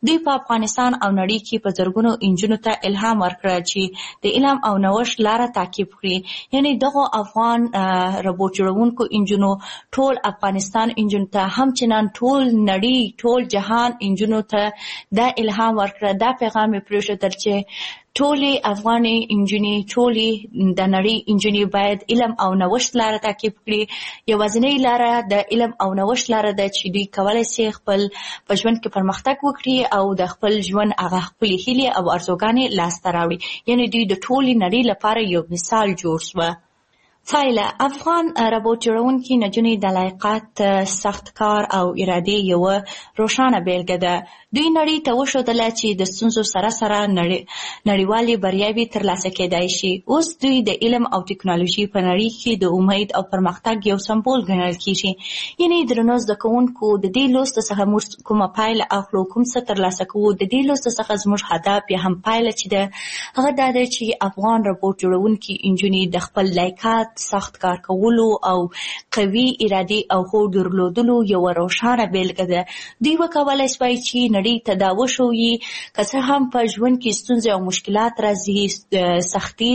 دوی په افغانستان او نړۍ کې په زرګونو انجونو ته الهام ورکړ چې د علم او نوښت لاره تعقیب کړي. یعنی دغه افغان روبوټ جوړونکو انجونو ټول افغانستان انجون ته همچنان ټول نړۍ ټول جهان انجونو ته دا الهام ورکړ. دا پیغام یې پرېښودل چې ټولې افغاني انجونې ټولې د نړۍ انجونې باید علم او نوښت لاره تعقیب کړي. یوازینۍ لاره د علم او نوښت لاره ده چې دوی کولی شي خپل په ژوند کې پرمختګ وکړي او د خپل ژوند هغه خپلې هیلې او ارزوګانې لاسته راوړي. یعنې دوی د ټولې نړۍ لپاره یو مثال جوړ شوه. فایله افغان روبوټ جوړونکي نجونې د لایقت، سخت کار او ارادې یوه روښانه بیلګه ده. دوی نړۍ ته وښودله چې د ستونزو سره سره نړیوالې بریاوې ترلاسه کېدای شي. اوس دوی د علم او ټکنالوژي په نړۍ کې د امید او پرمختګ یو سمبول ګڼل کېږي. یعنې درنو زده کوونکو د دې لوست څخه موږ کومه پایله اخلو، کوم څه ترلاسه کوو. د دې لوست څخه زموږ هدف یا هم پایله چې ده هغه دا ده چې افغان روبوټ جوړونکي انجونې د خپل لایقت، سخت کار کولو او قوي ارادې او هوډ درلودلو یوه روښانه بیلګه ده. دوی وکولی شوای چې نړۍ ته دا وښوي که څه هم په ژوند کې ستونزې او مشکلات راځي، سختي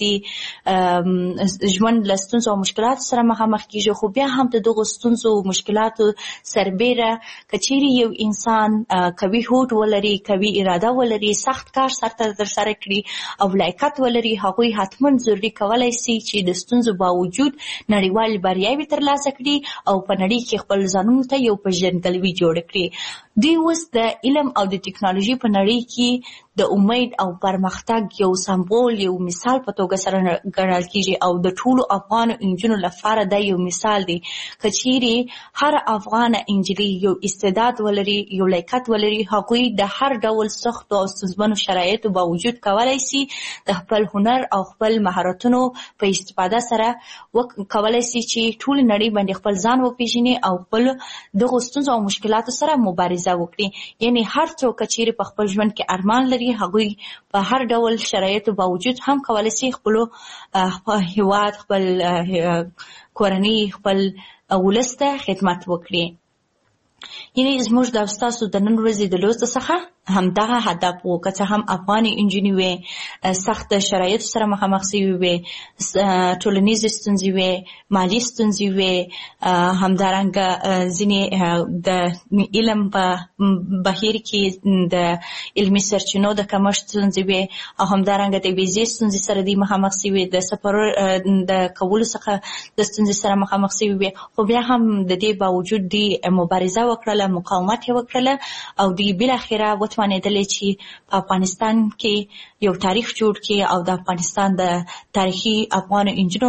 راځي، ژوند له ستونزو او مشکلاتو سره مخامخ کېږي، خو بیا هم د دغو ستونزو او مشکلاتو سربیره که چیرې یو انسان قوي هوډ ولري، قوي اراده ولري، سخت کار سرته ترسره کړي او لایقت ولري، هغوی حتما ضروري کولی شي چې د ستونزو باوجود نړیوال بریاوې ترلاسه کړي او په نړۍ کې خپل ځانونو ته یو پیژندګلوي جوړه کړي. دوی اوس د علم او د ټکنالوژي په نړۍ کې د امید او پرمختګ یو سمبول، یو مثال په توګه سره ګڼل کېږي او د ټولو افغانو انجونو لپاره دا یو مثال دی. که چیرې هر افغانه انجلۍ یو استعداد ولري، یو لایقت ولري، هغوی د هر ډول سختو او ستونزمنو شرایطو باوجود کولی شي د خپل هنر او خپل مهارتونو په استفاده سره کولی شي چې ټول نړۍ باندې خپل ځان وپېژني او خپل دغو ستونزو او مشکلاتو سره مبارزه وکړي. یعنی هر څوک چیرې په خپل ژوند کې ارمان لري، هغوی په هر ډول شرایطو باوجود هم کولی شي خپل هیواد، خپل کورنۍ، خپل ولس ته خدمت وکړي. یعنی زموږ د ستاسو د نن ورځې د لوست څخه همدغه هدف و. که څه هم افغاني انجونې وې، سخت شرایطو سره مخامخ شوې وې، ټولنیزې ستونزې وې، مالي ستونزې وې، همدارنګه ځینې د علم په بهیر کې د علمي سرچینو د کمښت ستونزې وې او همدارنګه د ویزې ستونزې سره دوی مخامخ شوې، د سفر د کولو څخه د ستونزې سره مخامخ شوې وې، خو بیا هم د دې باوجود دوی مبارزه وکړله، مقاومت یې وکړله او دوی بالاخره وتوانېدلې چې په افغانستان کې یو تاریخ جوړ کړي او د افغانستان د تاریخي افغانو انجونو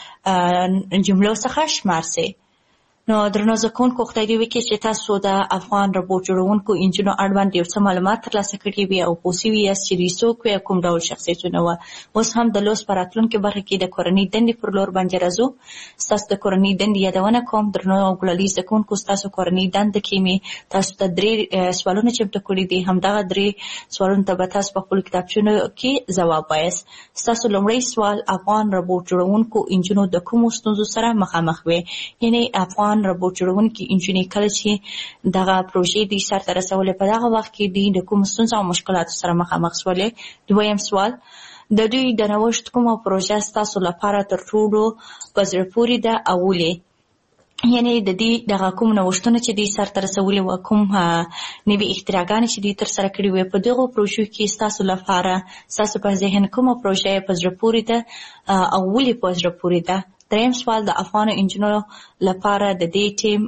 د جملو څخه شمار شي. نو درنو زده کوونکو، خدای دې وکړي چې تاسو د افغان روبوټ جوړونکو انجونو اړوند یو څه معلومات ترلاسه کړي وي او پوه شوي یاست چې دوی څوک وي او کوم ډول شخصیتونه وه. اوس هم د لوست په راتلونکې برخه کې د کورنۍ دندې پر لور باندې راځو. ستاسو د کورنۍ دندې یادونه کوم. درنو او ګلالي زده کوونکو، ستاسو کورنۍ دنده کې مې تاسو ته 3 سوالونه چمتو کړي دي. همدغه 3 سوالونو ته به تاسو په خپلو کتابچونو کې ځواب وایاست. ستاسو لومړی سوال: افغان روبوټ جوړونکو انجونو د کومو ستونزو سره مخامخ وي؟ یعنې افغان روبوټ جوړونکي انجونې کله چې دغه پروژې دوی سرته رسولې، په دغه وخت کې دوی د کومو ستونزو او مشکلاتو سره مخامخ شولې. دویم سوال: د دوی د نوښت کومه پروژه ستاسو لپاره تر ټولو په زړه پورې ده او ولې؟ یعنې د دې دغه کوم نوښتونه چې دوی سرته رسولي وه، کوم نوي اختراعګانې چې دوی ترسره کړي وې، په دغو پروژو کې ستاسو لپاره ستاسو په ذهن کومه پروژه په زړه پورې ده او ولې په زړه پورې ده؟ دریم سوال: د افغانو انجونو لپاره د دې ټیم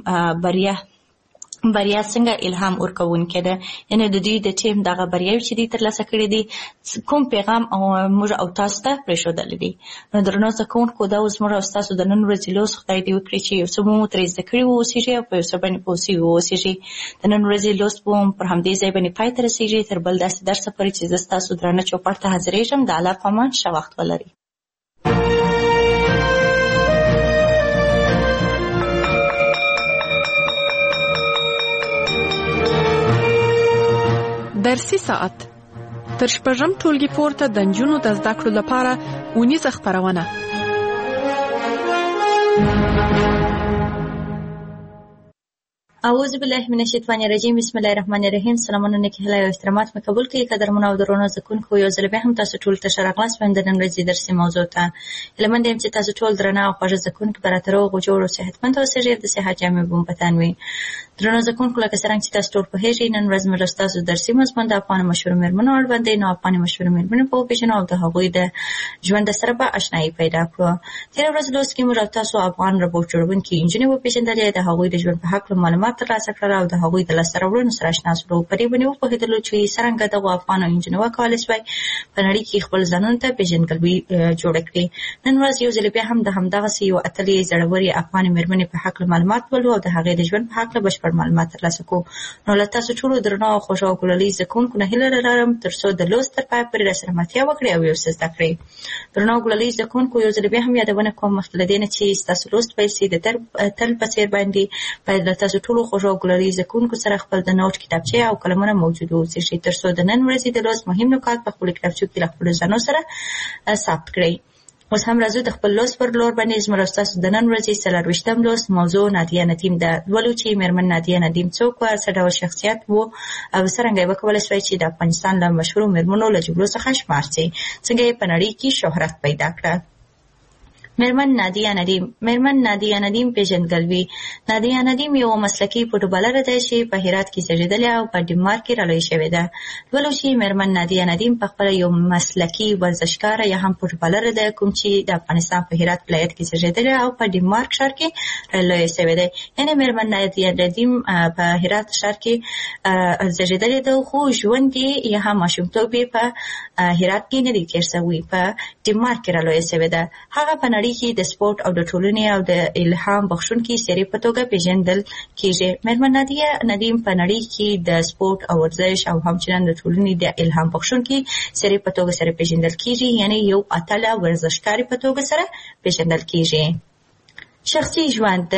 بریا څنګه الهام ورکوونکې ده؟ یعنې د دوی د ټیم دغه بریاوې چې دوی ترلاسه کړي دي کوم پیغام موږ او تاسو ته پرېښودلی دی؟ نو درنو زده کوونکو، دا اوس موږ او ستاسو د نن ورځې لوست خدای دې وکړي چې یو څه مو ترې زده کړي واوسېږي او په یو څه باندې پوه شوي واوسېږي. د نن ورځې لوست به هم پر همدې ځای باندې پای ته رسېږي. تر بل داسې درسه پورې چې زه ستاسو درانه چوپړ ته حاضرېږم. د الله په امان، ښه وخت ولرئ. درسي ساعت تر شپږم ټولګي پورته د نجونو د زده کړو لپاره اونیزه خپرونه. اعوذ بالله من الشیطان الرجیم. بسم الله الرحمن الرحیم. سلامونه نیکی هیله او احترامات مې قبول کړئ. قدرمنو او درنو زدهکوونکو، یو ځل بیا هم تاسو ټول ته ښه راغلاست وایم د نن ورځې درسي موضوع ته. هیله مند یم چې تاسو ټول درانه او خوږه زدهکوونکي به راته روغ جوړ او صحتمند اوسئ، د صحت جامې به مو په تن وي. درنو زدهکوونکو، لکه څرنګه چې تاسو ټول پوهېږئ، نن ورځ مې ستاسو درسي مضمون د افغانو مشهورو مېرمنو اړوند دی. نو افغاني مشهورو مېرمنې به وپېژنو او د هغوی د ژوند سره به اشنایي پیدا کړو. تېره ورځ لوست کې موږ او تاسو افغان روبوټ جوړونکي نجونې وپېژندلې، د هغوی د ژوند په هکله معلومات ترلاسه کړل او د هغوی د لاسته راوړنو سره اشنا شولو. په دې باندې وپوهېدلو چې څرنګه دغو افغانو نجونو وکولی شوای په نړۍ کې خپل ځانونو ته پېژندګلوي جوړه کړي. نن ورځ یو ځل بیا هم د همدغسې یو اتلې زړورې افغانې مېرمنې په هکله معلومات ولرو او د هغې د ژوند په هکله بشپړ معلومات ترلاسه کړو. نو له تاسو ټولو درنو او خوږو او ګلالي زدهکوونکو نه هیله لرم تر څو د لوست تر پایه پورې راسره ملتیا وکړئ او یو څه زده کړئ. درنو او ګلالي زدهکوونکو، یو ځل بیا هم یادونه کوم مخکې له دې نه چې ستاسو لوست پیل سي د تل په څېر باندې باید له تاسو ټولو خوږو او ګلالي زدهکوونکو سره خپل د نوټ کتابچې او قلمونه موجود واوسي تر څو د نن ورځې د لوست مهم نکات په خپلو کتابچو کې له خپلو ځانو سره ثبت کړئ. اوس هم راځو د خپل لوست پر لور باندې. زموږ ستاسو د نن ورځې 40 لوست موضوع نادیه ندیم ده. ولو چې مېرمن نادیه ندیم څوک وه، څه ډول شخصیت و او څرنګه یې وکولی شوی چې د افغانستان له مشهورو مېرمنو له جملو څخه شمار شي، څنګه یې په نړۍ کې شهرت پیدا کړه. مېرمن نادیه ندیم پېژندګلوي. نادیه ندیم یو مسلکي فوټبالره ده چې په هرات کې زېږېدلې او په ډنمارک کې رالویه شوې ده. ولو چې مېرمن نادیه ندیم پخپله یو مسلکي ورزشکاره یا هم فوټبالره ده، کوم چې د افغانستان په هرات ولایت کې زېږېدلې او په ډنمارک ښار کې رالویه شوې ده. یعنې مېرمن نادیه ندیم په هرات ښار کې زېږېدلې ده، خو ژوند یې یا هم ماشومتوب یې په هرات کې نه دی تېر شوی، په ډنمارک کې رالویه شوې ده. هغه په نړۍ کې د سپورت او د ټولنې او د الهام بخښونکي څېرې په توګه پېژندل کېږي. مېرمن نادیه ندیم په نړۍ کې د سپورت او ورزش او همچنان د ټولنې د الهام بخښونکي څېرې په توګه سره پېژندل کېږي، یعنې یو اتله ورزشکارې په توګه سره پېژندل کېږي. شخصي ژوند.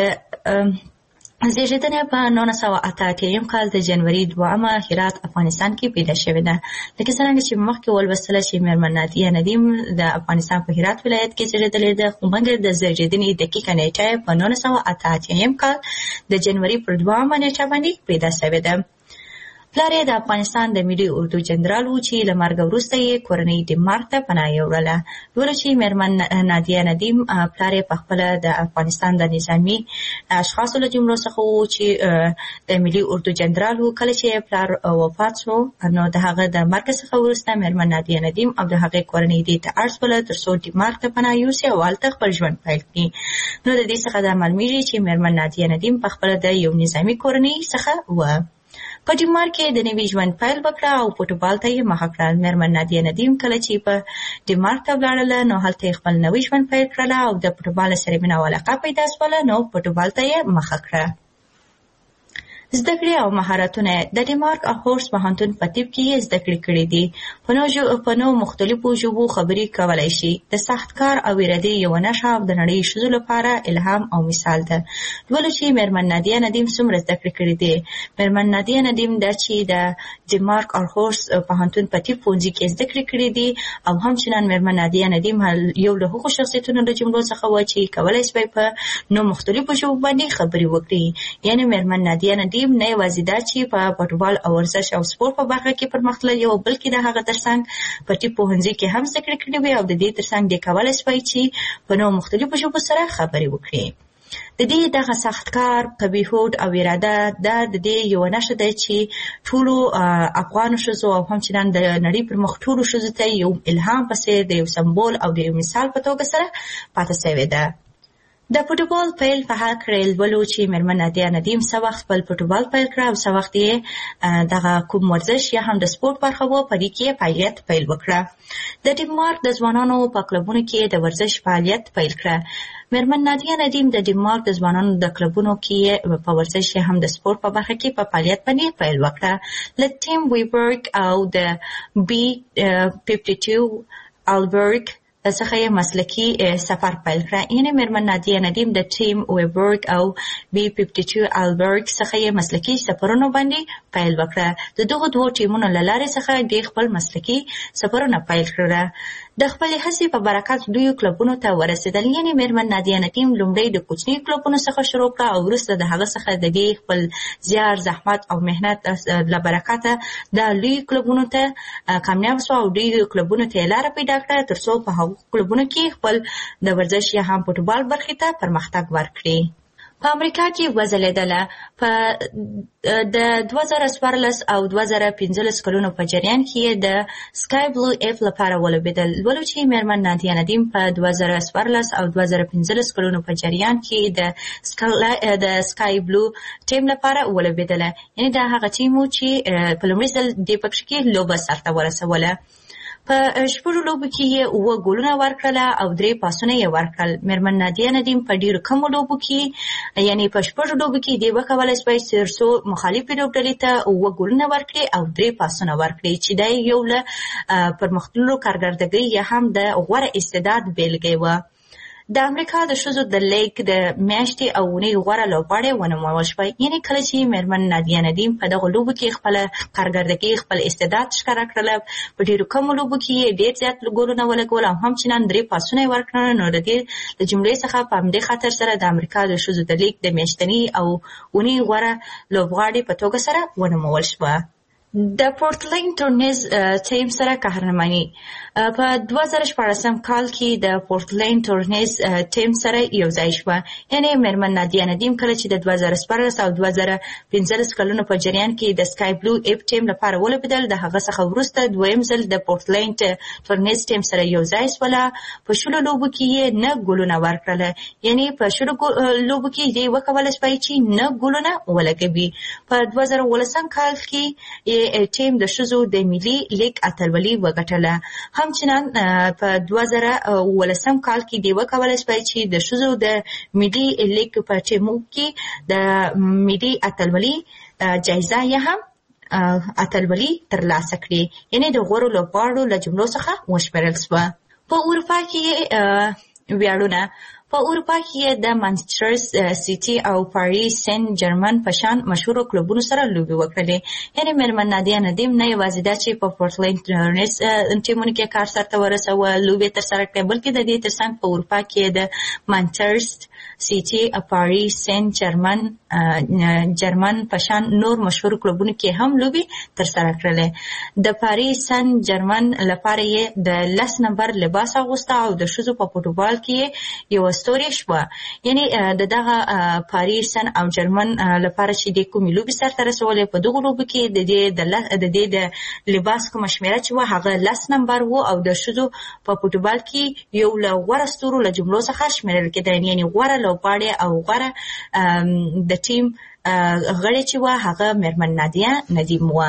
زېږېدنه په 1988 کال د جنوري 2 هرات افغانستان کې پیدا شوې ده. لکه څرنګه چې مخکې ولوستله چې مېرمن نادیه ندیم د افغانستان په هرات ولایت کې زېږېدلې ده، خو مګر د زېږېدنې دقیقه نیټه په 1988 کال د جنوري پر 2 نیټه باندې پیدا شوې ده. پلار یې د افغانستان د ملي اردو جنرال و چې له مرګ وروسته یې کورنۍ ډنمارک ته پناه یوړله. ولو چې مېرمن نادیه ندیم پلار یې پخپله د افغانستان د نظامي اشخاصو له جملو څخه و چې د ملي اردو جنرال و. کله چې پلار وفات شو، نو د هغه د مرګ څخه وروسته مېرمن نادیه ندیم او د هغې کورنۍ دې ته اړ شوله تر څو ډنمارک ته پناه یوسي او هلته خپل ژوند پیل کړي. نو د دې څخه دا معلومیږي چې مېرمن نادیه ندیم پخپله د یو نظامي کورنۍ څخه وه. په ډنمارک کې د نوي ژوند پیل وکړه او فوټبال ته یې مخه کړه. مېرمن نادیه ندیم کله چې په ډنمارک ته ولاړله، نو هلته یې خپل نوی ژوند پیل کړله او د فوټبال سره مینه او علاقه پیدا شوله، نو فوټبال ته یې مخه کړه. زده کړې او مهارتونه. د ډنمارک اهورس پوهنتون په طب کې یې زده کړې کړې دي. په نو مختلفو ژبو خبرې کولی شي. د سخت کار او ارادې یوه نښه او د نړۍ ښځو لپاره الهام او مثال ده. ولو چې مېرمن نادیه ندیم څومره زده کړې کړې دي. مېرمن نادیه ندیم ده چې د ډنمارک اهورس پوهنتون په طب پوهنځي کې زده کړې کړې دي او همچنان مېرمن نادیه ندیم یو له هغو شخصیتونو له جملو څخه وه چې کولی شوی په نو مختلفو ژبو باندې خبرې وکړي. یعنې مېرمن نادیه ندیم نه یوازې دا چې په فوټبال او ورزش او سپورت په برخه کې پرمختللې وه، بلکې د هغه ترڅنګ په طب پوهنځي کې هم زده کړې کړې وې او د دې ترڅنګ دې کولی شوی چې په نو مختلفو ژبو سره خبرې وکړي. د دې دغه سخت کار، قوي هوډ او اراده دا د دې یوه نښه ده چې ټولو افغانو ښځو او همچنان د نړۍ پر مخ ټولو ښځو ته یو الهام په څېر د یو سمبول او د یو مثال په توګه سره پاتې شوې ده. د فوټبال پیل په هکله ولو چې مېرمن نادیه ندیم څه وخت خپل فوټبال پیل کړه او څه وخت یې دغه کوم ورزش یا هم د سپورت برخه وه، په دې کې یې فعالیت پیل وکړه. د ډنمارک د ځوانانو په کلبونو کې د ورزش فعالیت پیل کړه. مېرمن نادیه ندیم د ډنمارک د ځوانانو د کلبونو کې په ورزش یا هم د سپورت په برخه کې په فعالیت باندې پیل وکړه. له ټیم ویبرګ او د B52 البرګ څخه یې مسلکي سفر پیل کړه. یعنې مېرمن نادیه ندیم د ټیم ویبرګ او B52 البرګ څخه یې مسلکي سفرونو باندې پیل وکړه. د دغو دوو ټیمونو له لارې څخه دې خپل مسلکي سفرونه پیل کړه. د خپلې هڅې په برکت لویو کلبونو ته ورسېدل. یعنې میرمن نادیه ندیم لومړی د کوچنیو کلبونو څخه شروع کړه او وروسته د هغه څخه د دې خپل زیار زحمت او محنت له برکته د لویو کلبونو ته کامیاب شوه او ډېرو کلبونو ته یې لاره پیدا کړه تر څو په هغو کلبونو کې خپل د ورزش یا هم فوټبال برخې ته پرمختګ ورکړي. په امریکا کې وځلېدله. په د 2014 او 2015 کلونو په جریان کې د سکای بلو اف لپاره ولوبېدل. ولو چې میرمن نادیه ندیم په 2014 او 2015 کلونو په جریان کې د سکای بلو ټیم لپاره ولوبېدله. یعنې دا هغه ټیم و چې په لومړي ځل دې پکښې کې لوبه سرته ورسوله. په شپږو لوبو کې یې 7 ګولونه ورکړله او 3 پاسونه یې ورکړل. میرمن نادیه ندیم په ډېرو کمو لوبو کې یعنې په شپږو لوبو کې دې وکولی شوی تر څو مخالفې لوبډلې ته 7 ګولونه ورکړي او 3 پاسونه ورکړي چې دا یو له پرمختللو کارګردګۍ یا هم د غوره استعداد بیلګې وه. د امریکا د ښځو د لیګ د میاشتې او اونۍ غوره لوبغاړې ونومول شوی. یعنې کله چې میرمن نادیه ندیم په دغو لوبو کې خپله کارګردګي خپل استعداد ښکاره کړله، په ډېرو کمو لوبو کې یې ډېر زیات ګولونه ولګول او همچنان 3 پاسونه یې ورکړل. نو د دې له جملې څخه په همدې خاطر سره د امریکا د ښځو د لیګ د میاشتني او اونۍ غوره لوبغاړې په توګه سره ونومول شوه. د پورټلینډ تورنیز ټیم سره قهرماني. په 2014 کال کې د پورټلینډ تورنیز ټیم سره یو ځای شوه. یعنې میرمن نادیه ندیم کله چې د 2014 او 2015 کلونو په جریان کې د سکای بلو اپ ټیم لپاره ولوبېدل، د هغه څخه وروسته دویم ځل د پورټلینډ تورنیز ټیم سره یو ځای شوله. په 16 لوبو کې یې 9 ګولونه ورکړله. یعنې په 16 لوبو کې دې وکولی شوی چې 9 ګولونه ولګوي. په 2018 کال کې ټیم د ښځو د ملي لیګ اتلولي وګټله. همچنان په 2018 کال کې دې وکولی شوی چې د ښځو د ملي لیګ په ټیمو کې د ملي اتلولي جایزه یا هم اتلولي ترلاسه کړي. یعنې د غوره لوبغاړو له جملو څخه وشمېرل شوه. په اروپا کې ویاړونه. په اروپا کې د مانچستر سیټي او پاریس سن جرمن په شان مشهورو کلوبونو سره لوبې وکړلې. یعنې میرمن نادیه ندیم نه یوازې دا چې په پورټلینډ تورنیز ټیمونو کې کار سرته ورسوه، لوبې ترسره کړې، بلکې د دې ترڅنګ په اروپا کې د مانچستر سیټي او پاریس سن جرمن په شان نور مشهور کلوبونو کې هم لوبې ترسره کړلې. د پاریس سن جرمن لپاره یې د 10 نمبر لباس اغوسته او د ښځو په فوټبال کې یو ستوري شوه. یعنې د دغه پاریس سن او جرمن لپاره چې د کومې لوبې سرته رسولې، په دغو لوبو کې د دې د لباس کومه شمېره چې وه هغه 10 نمبر و او د ښځو په فوټبال کې یو له غوره ستورو له جملو څخه شمېرل کېده. یعنې غوره لوبغاړې او غوره د ټیم غړې چې وه هغه میرمن نادیه ندیم وه.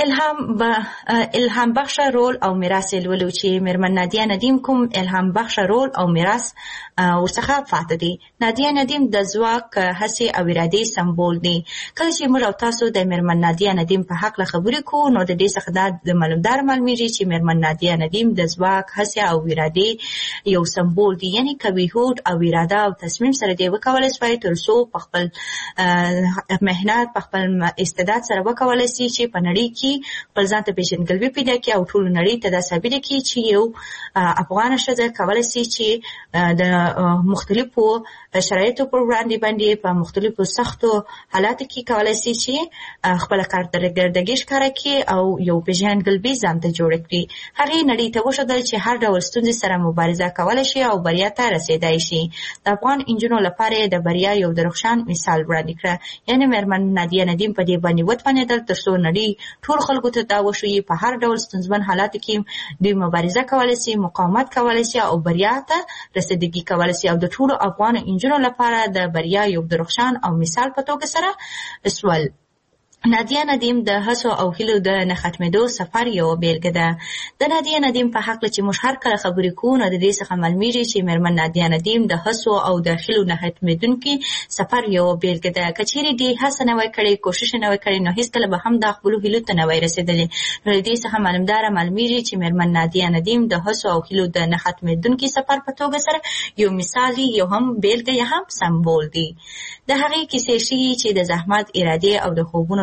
الهام بخش رول او میراث لولو چې میرمن نادیه ندیم کوم الهام بخش رول او میراث ورڅخه پاتې دي. نادیه ندیم د ځواک، هڅې او ارادې سمبول دی. کله چې موږ او تاسو د میرمن نادیه ندیم په حق خبرې کوو نو د دې څخه دا د معلومیږي چې میرمن نادیه ندیم د ځواک، هڅې او ارادې یو سمبول دی. یعنې کوي هوډ او اراده او تصمیم سره دی وکولای شي تر څو په خپل مهنت په خپل استعداد سره وکولای شي چې په نړۍ کې خپل ځان ته پیژندګلوي پیدا کړي او ټول نړۍ ته دا ثابته کړي چې یو افغان ښځه کولی شي چې د مختلفو شرایطو پر وړاندې باندې په مختلفو سختو حالاتو کې کولی شي چې خپله کارکردګي ښکاره کړي او یو پیژندګلوي ځان ته جوړه کړي. هغې نړۍ ته وښودل چې هر ډول ستونزې سره مبارزه کولی شي او بریا ته رسېدای شي. د افغان نجونو لپاره د بریا یو درخشان مثال وړاندې کړه. یعنې میرمن نادیه ندیم په دې باندې وتوانېدل تر څو نړۍ ټول خلکو ته دا وښیي په هر ډول ستونزمن حالاتو کې دوی مبارزه کولی شي، مقاومت کولی شي او بریا ته رسیدګي کولی شي. او د ټولو افغان نجونو لپاره د بریا یو درخشان او مثال په توګه سره سول. نادیه ندیم د هڅو او هیلو د نه ختمېدو سفر یوه بیلګه ده. د نادیه ندیم په هکله چې موږ هر کله خبرې کوو نو د دې څخه معلومیږي چې میرمن نادیه ندیم د هڅو او د هیلو نه ختمېدونکي سفر یوه بیلګه ده. که چیرې دې هڅه نه وای کړې، کوشش نه وای کړې، نو هېڅکله به هم د خپلو هیلو ته نه وای رسېدلې. نو د دې څخه معلومیږي چې میرمن نادیه ندیم د هڅو او هیلو د نه ختمېدونکي سفر په توګه سره یو مثال دی، یو هم بیلګه یا هم سمبول دی. د هغې کیسې ښیي چې د زحمت، ارادې او د خوبونو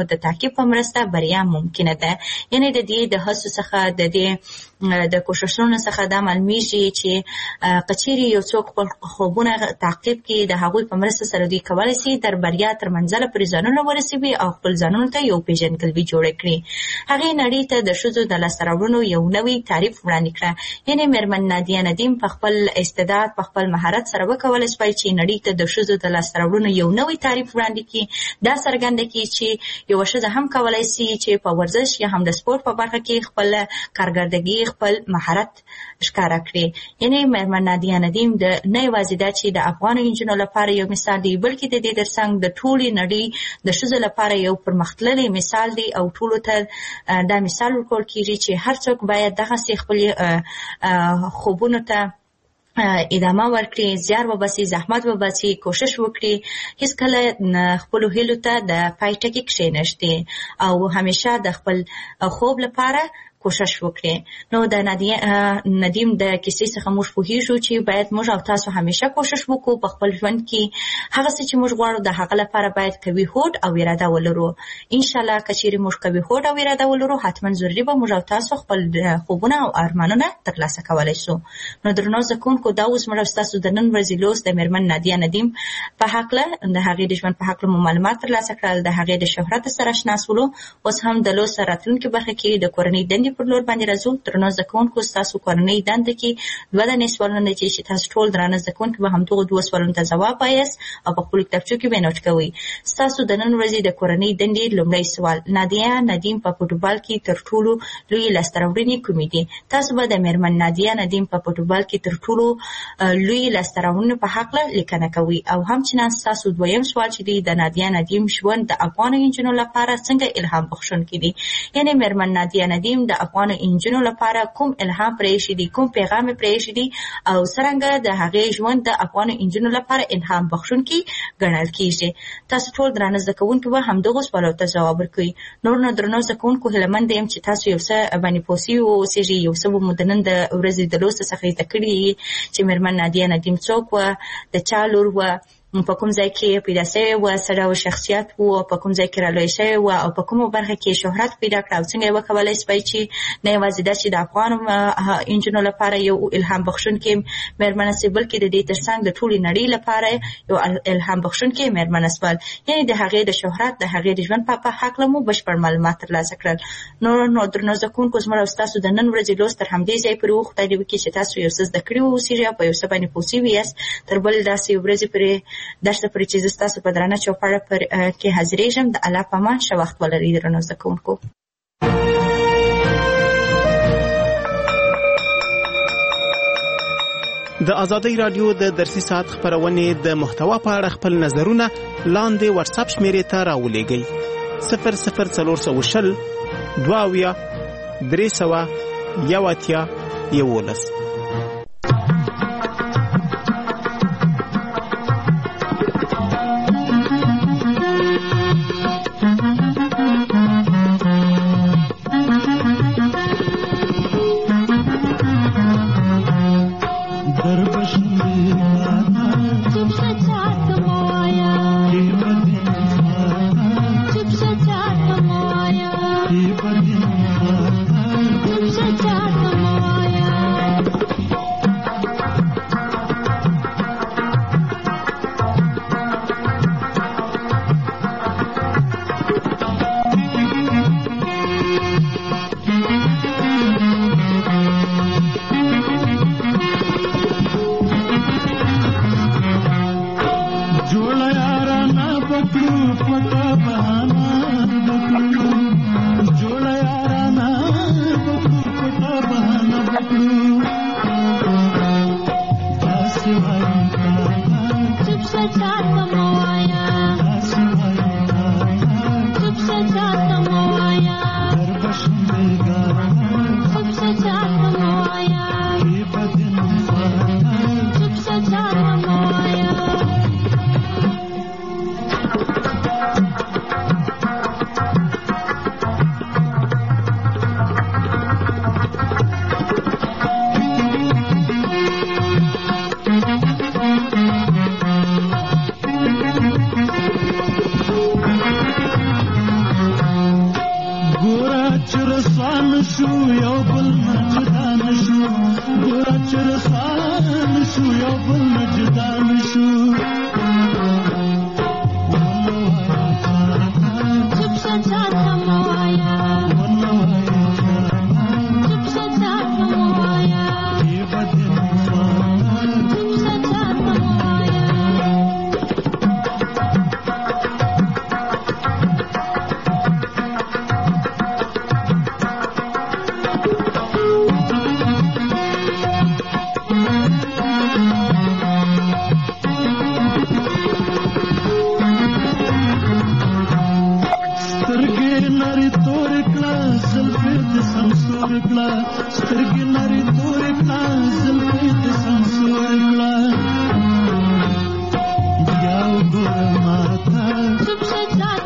د تعقیب په مرسته بریا ممکنه ده. یعنی د دې د هڅو څخه د دې د کوششونو څخه دا معلومیږي چې کچېرې یو څوک خپل خوبونه تعقیب کړي د هغوی په مرسته سره دوی کولی شي تر بریا تر منزله پورې ځانونه ورسوي او خپل ځانونو ته یو پیژندګلوي جوړه کړي. هغې نړۍ ته د ښځو د لاسته راوړنو یو نوی تعریف وړاندې کړه. یعنې مېرمن نادیه ندیم په خپل استعداد په خپل مهارت سره وکولی شوی چې نړۍ ته د ښځو د لاسته راوړنو یو نوی تعریف وړاندې کړي. دا څرګنده کړي چې یوه ښځه هم کولی شي چې په ورزش یا هم د سپورټ په برخه کې خپل کارګردګي خپل مهارت ښکاره کړي. یعنې مېرمن نادیه ندیم د نه یوازې دا چې د افغانو نجونو لپاره یو مثال دی، بلکې د دې ترڅنګ د ټولې نړۍ د ښځو لپاره یو پرمختللی مثال دی او ټولو ته دا مثال ورکول کېږي چې هر څوک باید دغسې خپل خوبونو ته ادامه ورکړي، زیار وباسي، زحمت وباسي، کوشش وکړي، هیڅکله خپلو هیلو ته د پای ټکي کښېنږدي او همیشه د خپل خوب لپاره کوشش وکړي. نو د ندیم د کیسې څخه موږ پوهیږو چې باید موږ او تاسو همیشه کوشش وکړو په خپل ژوند کې هغه څه چې موږ غواړو د هغه لپاره باید قوي هوډ او اراده ولرو. انشاءالله که چیرې موږ قوي هوډ او اراده ولرو حتما ضروري به موږ او تاسو خپل خوبونه او ارمانونه ترلاسه کولی شو. نو درنو زده کوونکو دا اوس موږ ستاسو د نن ورځې لوست د مېرمن نادیه ندیم په هکله د هغې د ژوند په هکله مو معلومات ترلاسه کړل، د هغې د شهرت سره اشنا شولو. اوس هم د لوست راتلونکي برخه کې د کورنۍ دندې پر لور باندې راځو. درنو زده کوونکو ستاسو کورنۍ دنده کې 2 دانې سوالونه دي چې تاسو ټول درانه زده کوونکي به همدغو 2 سوالونو ته ځواب وایاست او په خپلو کتابچو کې به یې نوټ کوئ. ستاسو د نن ورځې د کورنۍ دندې لومړی سوال: نادیه ندیم په فوټبال کې تر ټولو لوی لاسته راوړنې کومې دي؟ تاسو به د مېرمن نادیه ندیم په فوټبال کې تر ټولو لوی لاسته راوړنو په هکله لیکنه کوئ. او همچنان ستاسو دویم سوال چې دی د نادیه ندیم ژوند د افغانو نجونو لپاره څنګه الهام بخښونکی دی؟ یعنې مېرمن نادیه ندیم د افغانو نجونو لپاره کوم الهام پرېښی دی، کوم پیغام پرېښی دی او څرنګه د هغې ژوند د افغانو نجونو لپاره الهام بخښونکی ګڼل کېږي. تاسو ټول درانه زده کوونکي به همدغو سوالو ته ځواب ورکوئ. نور نو درنو زده کوونکو هیلهمنده یم چې تاسو یو څه باندې پوه سوي واوسېږئ، یو څه به مو د نن د ورځې د لوست څخه زده کړي چې مېرمن نادیه ندیم څوک وه، د چا لور وه، په کوم ځای کې پیدا شوې وه، څه ډول شخصیت و، په کوم ځای کې رالویه شوې وه او په کومه برخه کې شهرت پیدا کړه او څنګه یې وکولی شوی چې نه یوازې دا چې د افغانو نجونو لپاره یو الهام بخښونکې مېرمنه شي، بلکې د دې ترڅنګ د ټولې نړۍ لپاره یو الهام بخښونکې مېرمنه شول. یعنې د هغې د شهرت د هغې د ژوند په هکله مو بشپړ معلومات ترلاسه کړل. نو درنو زده کوونکو زموږ او ستاسو د نن ورځې لوست تر همدې ځای پورې و. خدای دې وکړي چې تاسو یو څه زده کړي واوسېږئ او په یو څه باندې پوه سوي یاست. تر بلې داسې ورځې پورې درسته پورې چې زه ستاسو په درانه چوپړه پر کې حاضرېږم. د الله په امان، ښه وخت ولرئ درنو زده کوونکو. د آزادۍ راډیو د درسي ساعت خپرونې د محتوا په اړه خپل نظرونه لاندې واتساپ شمیرې ته راولېږئ: 00420 22 300 11. رسوان شو یو بل مجدان شو ګوره چې رسوان شو یو بل مجدان شو Subscribe